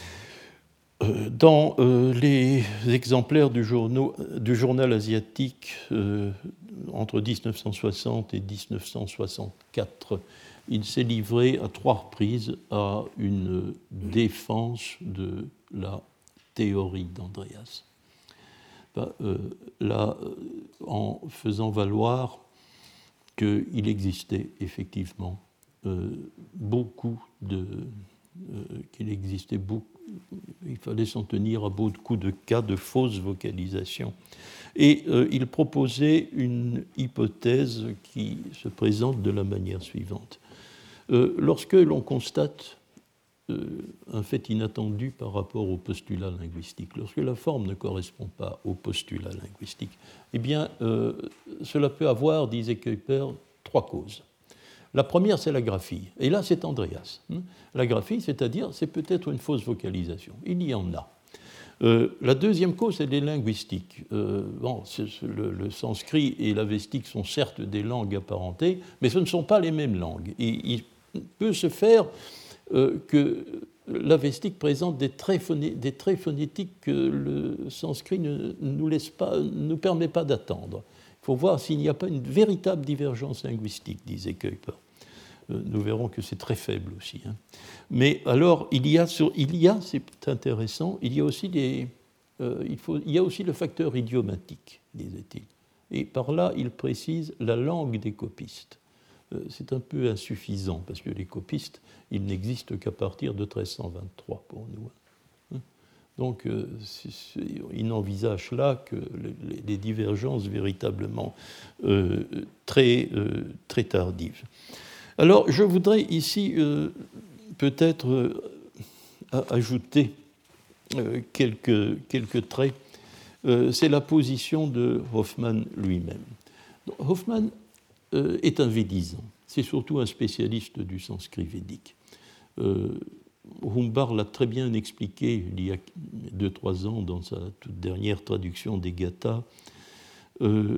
[SPEAKER 1] Euh, dans euh, les exemplaires du, journaux, du journal asiatique euh, entre dix-neuf cent soixante et dix-neuf cent soixante-quatre, il s'est livré à trois reprises à une défense de la théorie d'Andreas. Ben, euh, là, en faisant valoir qu'il existait effectivement euh, beaucoup de... Euh, qu'il existait beaucoup, il fallait s'en tenir à beaucoup de cas de fausse vocalisation. Et euh, il proposait une hypothèse qui se présente de la manière suivante. Euh, lorsque l'on constate euh, un fait inattendu par rapport au postulat linguistique, lorsque la forme ne correspond pas au postulat linguistique, eh bien, euh, cela peut avoir, disait Kuiper, trois causes. La première, c'est la graphie. Et là, c'est Andreas. La graphie, c'est-à-dire, c'est peut-être une fausse vocalisation. Il y en a. Euh, la deuxième cause, elle est linguistique. Euh, bon, c'est, c'est le, le sanskrit et l'avestique sont certes des langues apparentées, mais ce ne sont pas les mêmes langues. Et il peut se faire euh, que l'avestique présente des traits, phoné, des traits phonétiques que le sanskrit ne nous, laisse pas, ne nous permet pas d'attendre. Il faut voir s'il n'y a pas une véritable divergence linguistique, disait Kuiper. Euh, nous verrons que c'est très faible aussi. Hein. Mais alors, il y a, sur, il y a, c'est intéressant, il y a aussi, des, euh, il faut, il y a aussi le facteur idiomatique, disait-il. Et par là, il précise la langue des copistes. Euh, c'est un peu insuffisant, parce que les copistes, ils n'existent qu'à partir de treize cent vingt-trois pour nous. Donc, euh, c'est, c'est, il n'envisage là que les, les divergences véritablement euh, très, euh, très tardives. Alors, je voudrais ici euh, peut-être euh, ajouter euh, quelques, quelques traits. Euh, c'est la position de Hoffmann lui-même. Donc, Hoffmann euh, est un védisant. C'est surtout un spécialiste du sanskrit védique. Euh, Humbard l'a très bien expliqué il y a deux trois ans dans sa toute dernière traduction des Gathas. Euh,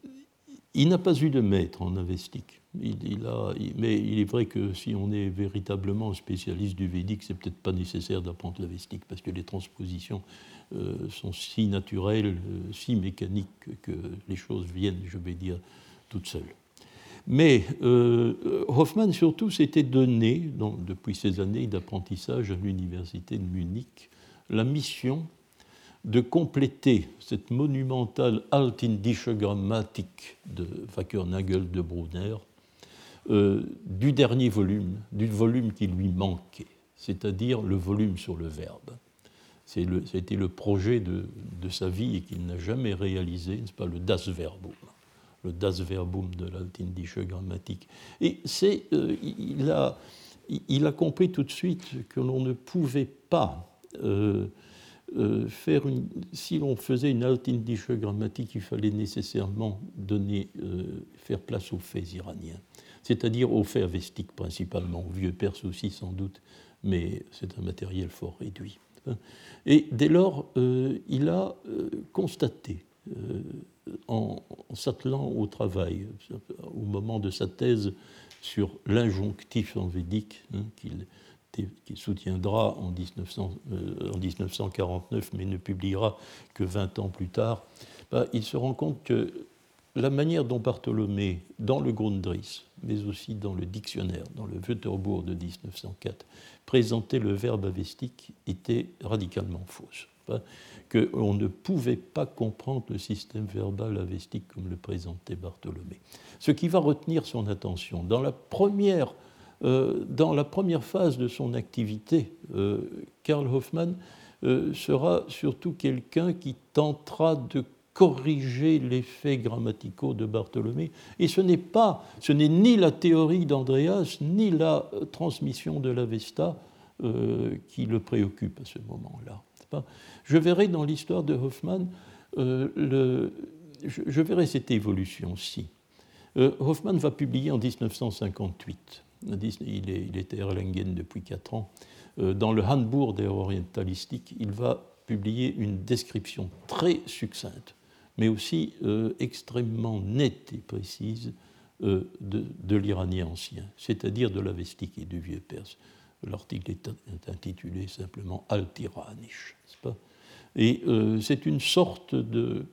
[SPEAKER 1] il n'a pas eu de maître en avestique. Il, il a, il, mais il est vrai que si on est véritablement spécialiste du védique, c'est peut-être pas nécessaire d'apprendre l'avestique parce que les transpositions euh, sont si naturelles, euh, si mécaniques que les choses viennent, je vais dire, toutes seules. Mais euh, Hoffmann, surtout, s'était donné, dans, depuis ces années d'apprentissage à l'université de Munich, la mission de compléter cette monumentale Altindische Grammatik de Wackernagel de Brunner euh, du dernier volume, du volume qui lui manquait, c'est-à-dire le volume sur le verbe. C'est le, c'était le projet de, de sa vie et qu'il n'a jamais réalisé, n'est-ce pas, le Das Verbum. Le Das Verbum de l'Altindische Grammatik. Et c'est, euh, il, a, il a compris tout de suite que l'on ne pouvait pas euh, euh, faire une... Si l'on faisait une Altindische Grammatik, il fallait nécessairement donner, euh, faire place aux faits iraniens, c'est-à-dire aux faits avestiques principalement, au vieux perse aussi sans doute, mais c'est un matériel fort réduit. Et dès lors, euh, il a euh, constaté, euh, en, en s'attelant au travail, au moment de sa thèse sur l'injonctif en védique, hein, qu'il, qu'il soutiendra en, dix-neuf cents, euh, en dix-neuf cent quarante-neuf, mais ne publiera que vingt ans plus tard, bah, il se rend compte que la manière dont Bartholomé, dans le Grundrisse, mais aussi dans le dictionnaire, dans le Wörterbuch de dix-neuf cent quatre, présentait le verbe avestique était radicalement fausse. Qu'on ne pouvait pas comprendre le système verbal avestique comme le présentait Bartholomé. Ce qui va retenir son attention. Dans la première, euh, dans la première phase de son activité, euh, Karl Hoffmann euh, sera surtout quelqu'un qui tentera de corriger les faits grammaticaux de Bartholomé. Et ce n'est pas, ce n'est ni la théorie d'Andreas, ni la transmission de l'Avesta euh, qui le préoccupe à ce moment-là. Je verrai dans l'histoire de Hoffmann, euh, le, je, je verrai cette évolution-ci. Euh, Hoffmann va publier en dix-neuf cent cinquante-huit, il, est, il était Erlangen depuis quatre ans, euh, dans le Handbuch der Orientalistik, il va publier une description très succincte, mais aussi euh, extrêmement nette et précise euh, de, de l'iranien ancien, c'est-à-dire de l'avestique et du vieux perse. L'article est intitulé simplement Al-Tiranish, n'est-ce pas ? Et euh, c'est une sorte de,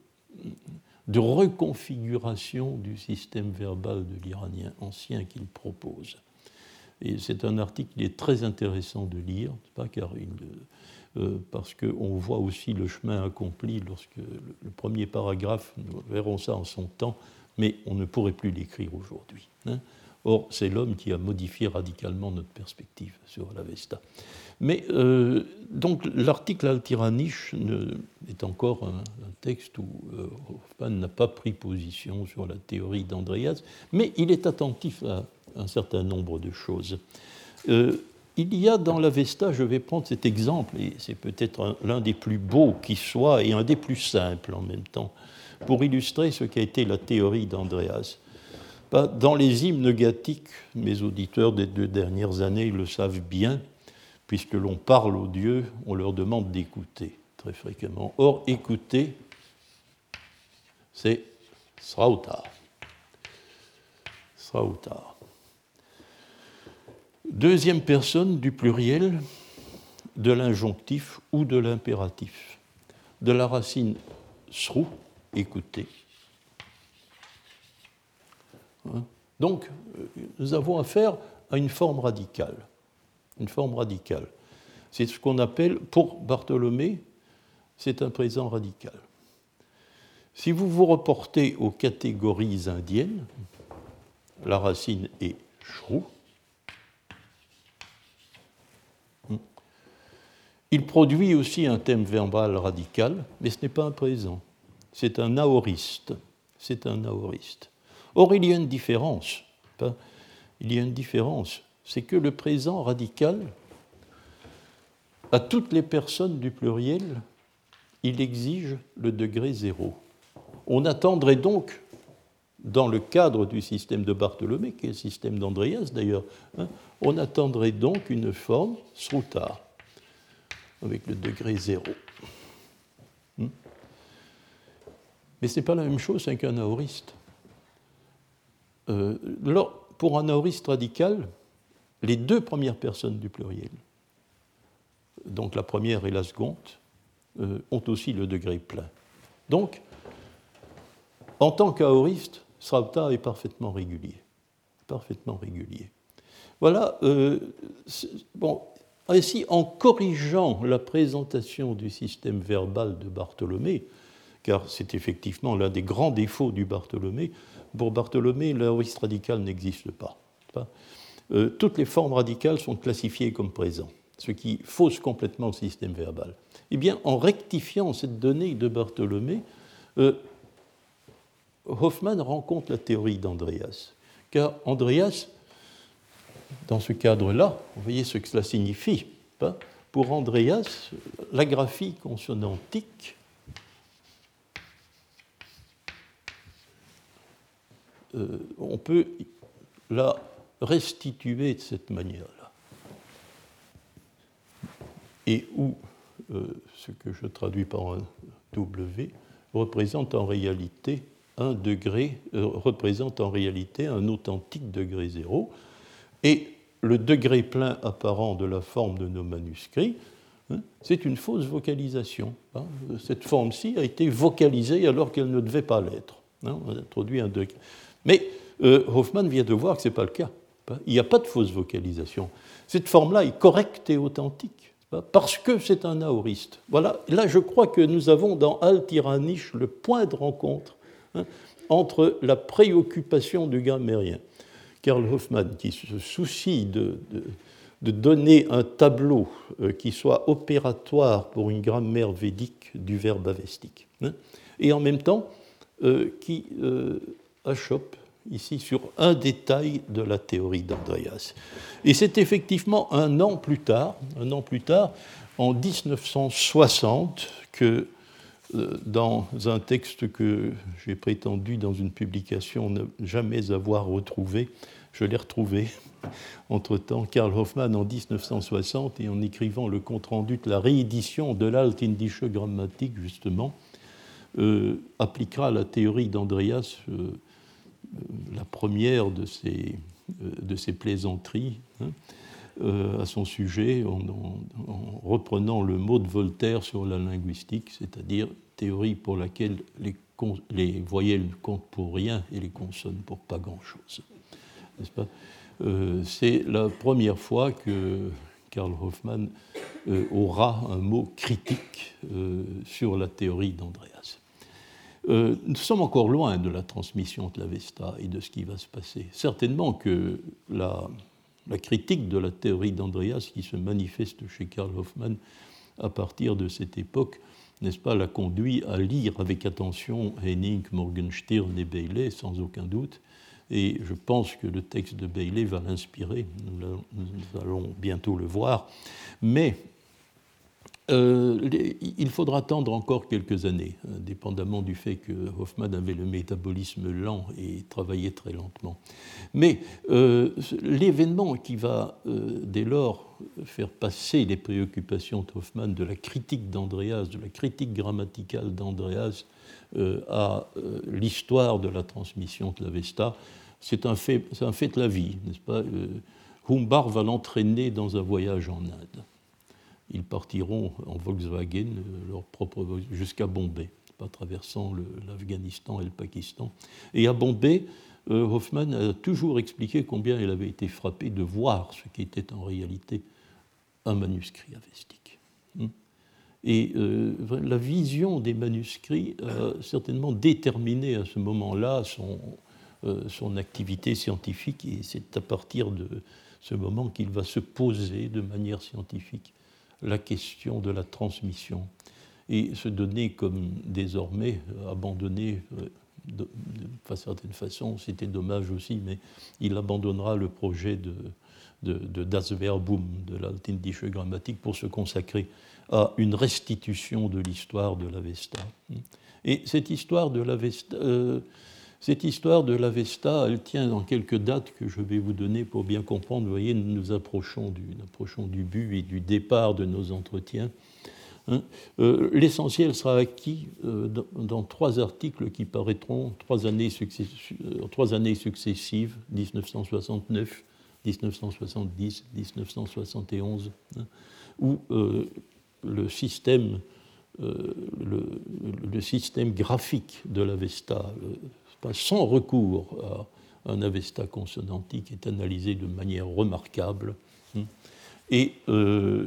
[SPEAKER 1] de reconfiguration du système verbal de l'iranien ancien qu'il propose. Et c'est un article qui est très intéressant de lire, n'est-ce pas ? Car il, euh, parce qu'on voit aussi le chemin accompli lorsque le, le premier paragraphe, nous verrons ça en son temps, mais on ne pourrait plus l'écrire aujourd'hui. Hein ? Or, c'est l'homme qui a modifié radicalement notre perspective sur l'Avesta. Mais, euh, donc, l'article Al-Tiranish est encore un, un texte où euh, Hoffmann n'a pas pris position sur la théorie d'Andreas, mais il est attentif à un certain nombre de choses. Euh, il y a dans l'Avesta, je vais prendre cet exemple, et c'est peut-être un, l'un des plus beaux qui soit, et un des plus simples en même temps, pour illustrer ce qu'a été la théorie d'Andreas. Dans les hymnes gathiques, mes auditeurs des deux dernières années le savent bien, puisque l'on parle aux dieux, on leur demande d'écouter très fréquemment. Or, écouter, c'est srauta. Srauta. Deuxième personne du pluriel de l'injonctif ou de l'impératif, de la racine srou, écouter. Donc, nous avons affaire à une forme radicale. Une forme radicale. C'est ce qu'on appelle, pour Bartholomé, c'est un présent radical. Si vous vous reportez aux catégories indiennes, la racine est shrou. Il produit aussi un thème verbal radical, mais ce n'est pas un présent. C'est un aoriste. C'est un aoriste. Or, il y a une différence. Il y a une différence. C'est que le présent radical, à toutes les personnes du pluriel, il exige le degré zéro. On attendrait donc dans le cadre du système de Bartholomé, qui est le système d'Andreas d'ailleurs, hein, on attendrait donc une forme Sruta, avec le degré zéro. Hmm. Mais ce n'est pas la même chose avec un aoriste. Euh, alors, pour un aoriste radical, les deux premières personnes du pluriel, donc la première et la seconde, euh, ont aussi le degré plein. Donc, en tant qu'aoriste, Srauta est parfaitement régulier. Parfaitement régulier. Voilà. Euh, bon, ainsi, en corrigeant la présentation du système verbal de Bartholomé, car c'est effectivement l'un des grands défauts du Bartholomé, pour Bartholomé, l'aoriste radical n'existe pas. Euh, toutes les formes radicales sont classifiées comme présents, ce qui fausse complètement le système verbal. Eh bien, en rectifiant cette donnée de Bartholomé, euh, Hoffmann rencontre la théorie d'Andreas. Car Andreas, dans ce cadre-là, vous voyez ce que cela signifie. Hein, pour Andreas, la graphie consonantique euh, on peut la restituer de cette manière-là. Et où euh, ce que je traduis par un W représente en réalité un degré, euh, représente en réalité un authentique degré zéro. Et le degré plein apparent de la forme de nos manuscrits, hein, c'est une fausse vocalisation. Hein. Cette forme-ci a été vocalisée alors qu'elle ne devait pas l'être. Hein. On a introduit un degré. Mais euh, Hoffmann vient de voir que ce n'est pas le cas. Il n'y a pas de fausse vocalisation. Cette forme-là est correcte et authentique, parce que c'est un aoriste. Voilà. Là, je crois que nous avons dans Al-Tiranish le point de rencontre, hein, entre la préoccupation du grammairien, Karl Hoffmann, qui se soucie de, de, de donner un tableau euh, qui soit opératoire pour une grammaire védique du verbe avestique, hein, et en même temps euh, qui euh, achoppe ici sur un détail de la théorie d'Andreas. Et c'est effectivement un an plus tard, un an plus tard, en dix-neuf cent soixante, que euh, dans un texte que j'ai prétendu dans une publication ne jamais avoir retrouvé, je l'ai retrouvé entre-temps, Karl Hoffmann en dix-neuf cent soixante, et en écrivant le compte-rendu de la réédition de l'Altindische Grammatik, justement, euh, appliquera la théorie d'Andreas, euh, la première de ces, de ces plaisanteries, hein, euh, à son sujet, en, en, en reprenant le mot de Voltaire sur la linguistique, c'est-à-dire théorie pour laquelle les, les voyelles ne comptent pour rien et les consonnes pour pas grand-chose. N'est-ce pas ? euh, C'est la première fois que Karl Hoffmann euh, aura un mot critique euh, sur la théorie d'Andreas. Euh, nous sommes encore loin de la transmission de l'Avesta et de ce qui va se passer. Certainement que la, la critique de la théorie d'Andreas qui se manifeste chez Karl Hoffmann à partir de cette époque, n'est-ce pas, l'a conduit à lire avec attention Henning, Morgenstern et Bailey, sans aucun doute. Et je pense que le texte de Bailey va l'inspirer. Nous, nous allons bientôt le voir. Mais Euh, les, il faudra attendre encore quelques années, dépendamment du fait que Hoffmann avait le métabolisme lent et travaillait très lentement. Mais euh, l'événement qui va, euh, dès lors, faire passer les préoccupations de Hoffmann de la critique d'Andreas, de la critique grammaticale d'Andreas euh, à euh, l'histoire de la transmission de l'Avesta, c'est un fait, c'est un fait de la vie, n'est-ce pas ? euh, Humbar va l'entraîner dans un voyage en Inde. Ils partiront en Volkswagen, leur propre, jusqu'à Bombay, pas traversant le, l'Afghanistan et le Pakistan. Et à Bombay, euh, Hoffmann a toujours expliqué combien il avait été frappé de voir ce qui était en réalité un manuscrit avestique. Et euh, la vision des manuscrits a certainement déterminé à ce moment-là son, euh, son activité scientifique, et c'est à partir de ce moment qu'il va se poser de manière scientifique la question de la transmission et se donner comme désormais abandonné, de, d'une certaine façon, c'était dommage aussi, mais il abandonnera le projet de, de, de Das Verbum, de l'Altindische Grammatik, pour se consacrer à une restitution de l'histoire de l'Avesta. Et cette histoire de l'Avesta, euh, Cette histoire de l'Avesta, elle tient dans quelques dates que je vais vous donner pour bien comprendre. Vous voyez, nous nous approchons du, nous approchons du but et du départ de nos entretiens. Hein, euh, l'essentiel sera acquis euh, dans, dans trois articles qui paraîtront trois années, success- euh, trois années successives, dix-neuf cent soixante-neuf, dix-neuf cent soixante-dix, dix-neuf cent soixante et onze, hein, où euh, le système, euh, le, le système graphique de l'Avesta, euh, sans recours à un Avesta consonantique, est analysé de manière remarquable. Hein, et euh,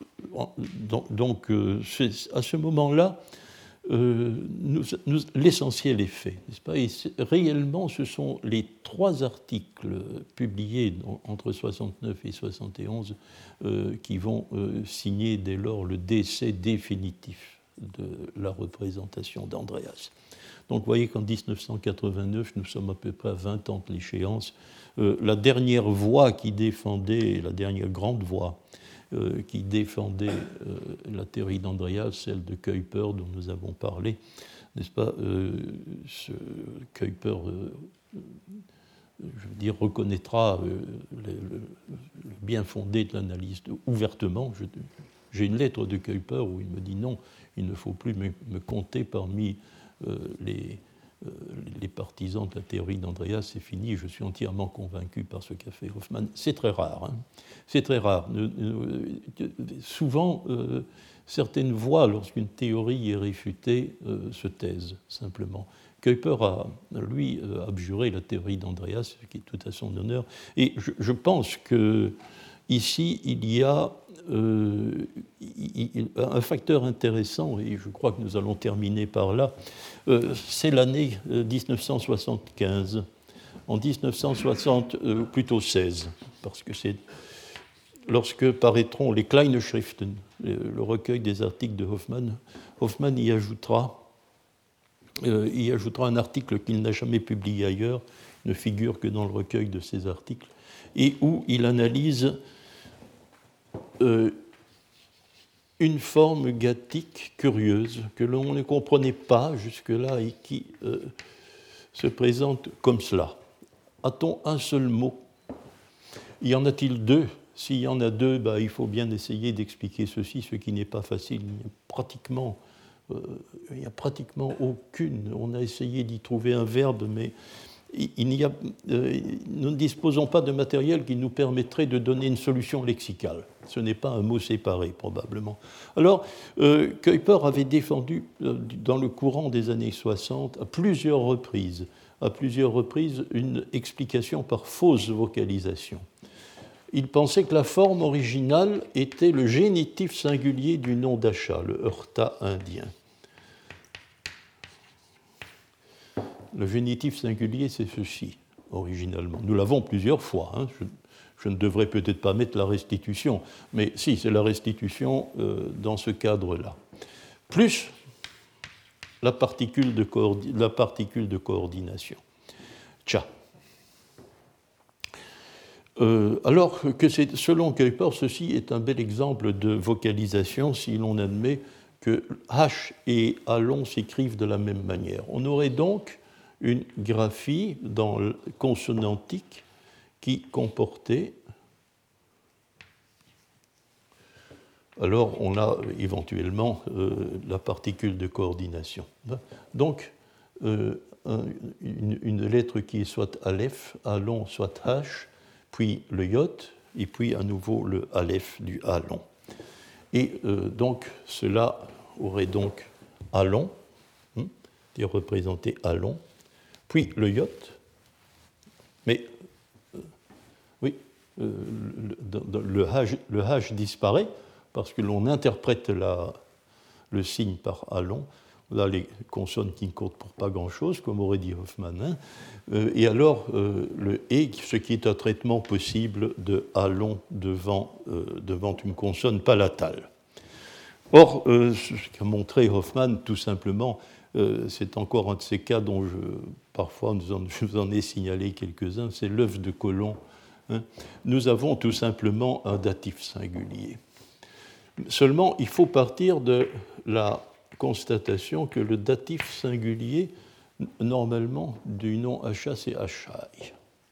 [SPEAKER 1] donc, euh, à ce moment-là, euh, nous, nous, l'essentiel est fait, n'est-ce pas? Et réellement, ce sont les trois articles publiés dans, entre soixante-neuf et soixante et onze euh, qui vont euh, signer dès lors le décès définitif de la représentation d'Andreas. Donc, vous voyez qu'en dix-neuf cent quatre-vingt-neuf, nous sommes à peu près à vingt ans de l'échéance. Euh, la dernière voix qui défendait, la dernière grande voix, Euh, qui défendait euh, la théorie d'Andreas, celle de Kuiper dont nous avons parlé, n'est-ce pas? euh, ce Kuiper, euh, je veux dire, reconnaîtra euh, le, le, le bien fondé de l'analyse ouvertement. Je, j'ai une lettre de Kuiper où il me dit non, il ne faut plus me, me compter parmi euh, les les partisans de la théorie d'Andreas, c'est fini, je suis entièrement convaincu par ce qu'a fait Hoffmann. C'est très rare. Hein. C'est très rare. Souvent, euh, certaines voix, lorsqu'une théorie est réfutée, euh, se taisent, simplement. Kuiper a, lui, abjuré la théorie d'Andreas, ce qui est tout à son honneur. Et je, je pense que ici, il y a euh, il, un facteur intéressant, et je crois que nous allons terminer par là, euh, c'est l'année dix-neuf cent soixante-quinze. En dix-neuf cent soixante, euh, plutôt seize, parce que c'est lorsque paraîtront les Kleine Schriften, le, le recueil des articles de Hoffmann. Hoffmann y ajoutera, euh, y ajoutera un article qu'il n'a jamais publié ailleurs, ne figure que dans le recueil de ses articles, et où il analyse euh, une forme gathique curieuse que l'on ne comprenait pas jusque-là et qui euh, se présente comme cela. A-t-on un seul mot? Y en a-t-il deux? S'il y en a deux, bah, il faut bien essayer d'expliquer ceci, ce qui n'est pas facile. Il n'y a pratiquement, euh, il n'y a pratiquement aucune. On a essayé d'y trouver un verbe, mais il n'y a, euh, nous ne disposons pas de matériel qui nous permettrait de donner une solution lexicale. Ce n'est pas un mot séparé, probablement. Alors, euh, Kuiper avait défendu, euh, dans le courant des années soixante, à plusieurs reprises, à plusieurs reprises, une explication par fausse vocalisation. Il pensait que la forme originale était le génitif singulier du nom d'achat, le heurta indien. Le génitif singulier, c'est ceci, originalement. Nous l'avons plusieurs fois. Hein. Je, je ne devrais peut-être pas mettre la restitution, mais si, c'est la restitution euh, dans ce cadre-là. Plus la particule de, coordi- la particule de coordination. Tcha. Euh, alors que c'est, selon Kuiper, ceci est un bel exemple de vocalisation si l'on admet que H et allon s'écrivent de la même manière. On aurait donc une graphie dans le consonantique qui comportait, alors on a éventuellement euh, la particule de coordination. Donc, euh, un, une, une lettre qui est soit Aleph, allon, soit H, puis le Yod, et puis à nouveau le Aleph du allon. Et euh, donc, cela aurait donc allon, hein, qui est représenté allon, puis le Yod, mais euh, oui, euh, le, le, H, le H disparaît parce que l'on interprète la, le signe par allon. Là, les consonnes qui ne comptent pour pas grand-chose, comme aurait dit Hoffmann. Hein. Euh, et alors, euh, le E, ce qui est un traitement possible de allon devant, euh, devant une consonne palatale. Or, euh, ce qu'a montré Hoffmann, tout simplement, euh, c'est encore un de ces cas dont je, parfois nous en, je vous en ai signalé quelques-uns, c'est l'œuf de Colomb. Hein. Nous avons tout simplement un datif singulier. Seulement, il faut partir de la constatation que le datif singulier normalement du nom Asha, c'est Ashai.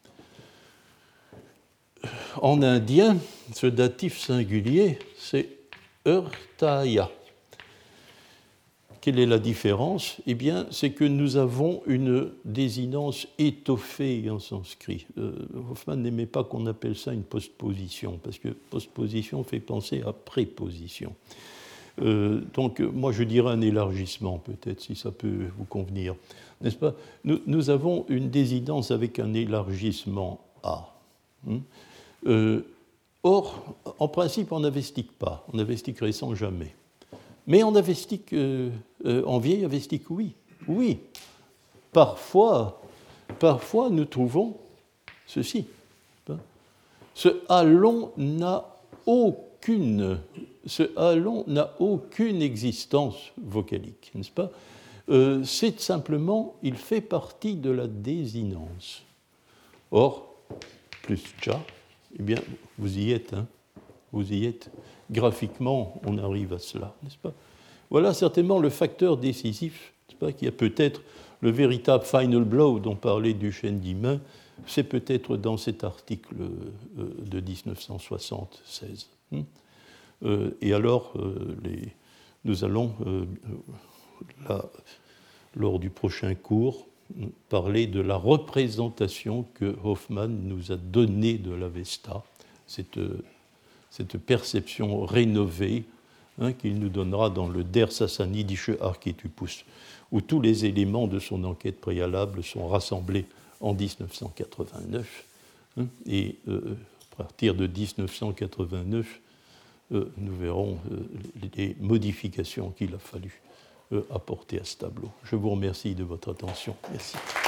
[SPEAKER 1] En indien, ce datif singulier, c'est Urtaya. Quelle est la différence? Eh bien, c'est que nous avons une désinence étoffée en sanskrit. Euh, Hoffmann n'aimait pas qu'on appelle ça une postposition, parce que postposition fait penser à préposition. Euh, donc, moi, je dirais un élargissement, peut-être, si ça peut vous convenir. N'est-ce pas? Nous, nous avons une désinence avec un élargissement A. Hein? Euh, or, en principe, on n'avestique pas. On n'avestiquerait sans jamais. Mais en avestique, euh, euh, en vieil avestique, oui. Oui. Parfois, parfois, nous trouvons ceci. Ce A long n'a aucune, ce A long n'a aucune existence vocalique, n'est-ce pas? Euh, c'est simplement, il fait partie de la désinence. Or, plus tcha, eh bien, vous y êtes, hein, vous y êtes. Graphiquement, on arrive à cela, n'est-ce pas? Voilà certainement le facteur décisif, n'est-ce pas, qui a peut-être le véritable final blow dont parlait Duchesne d'Imain, c'est peut-être dans cet article de dix-neuf cent soixante-seize. Et alors, les, nous allons, là, lors du prochain cours, parler de la représentation que Hoffmann nous a donnée de l'Avesta, cette cette perception rénovée, hein, qu'il nous donnera dans le Der Sassanidische Archetypus, où tous les éléments de son enquête préalable sont rassemblés en dix-neuf cent quatre-vingt-neuf. Hein, et euh, à partir de dix-neuf cent quatre-vingt-neuf, euh, nous verrons euh, les modifications qu'il a fallu euh, apporter à ce tableau. Je vous remercie de votre attention. Merci.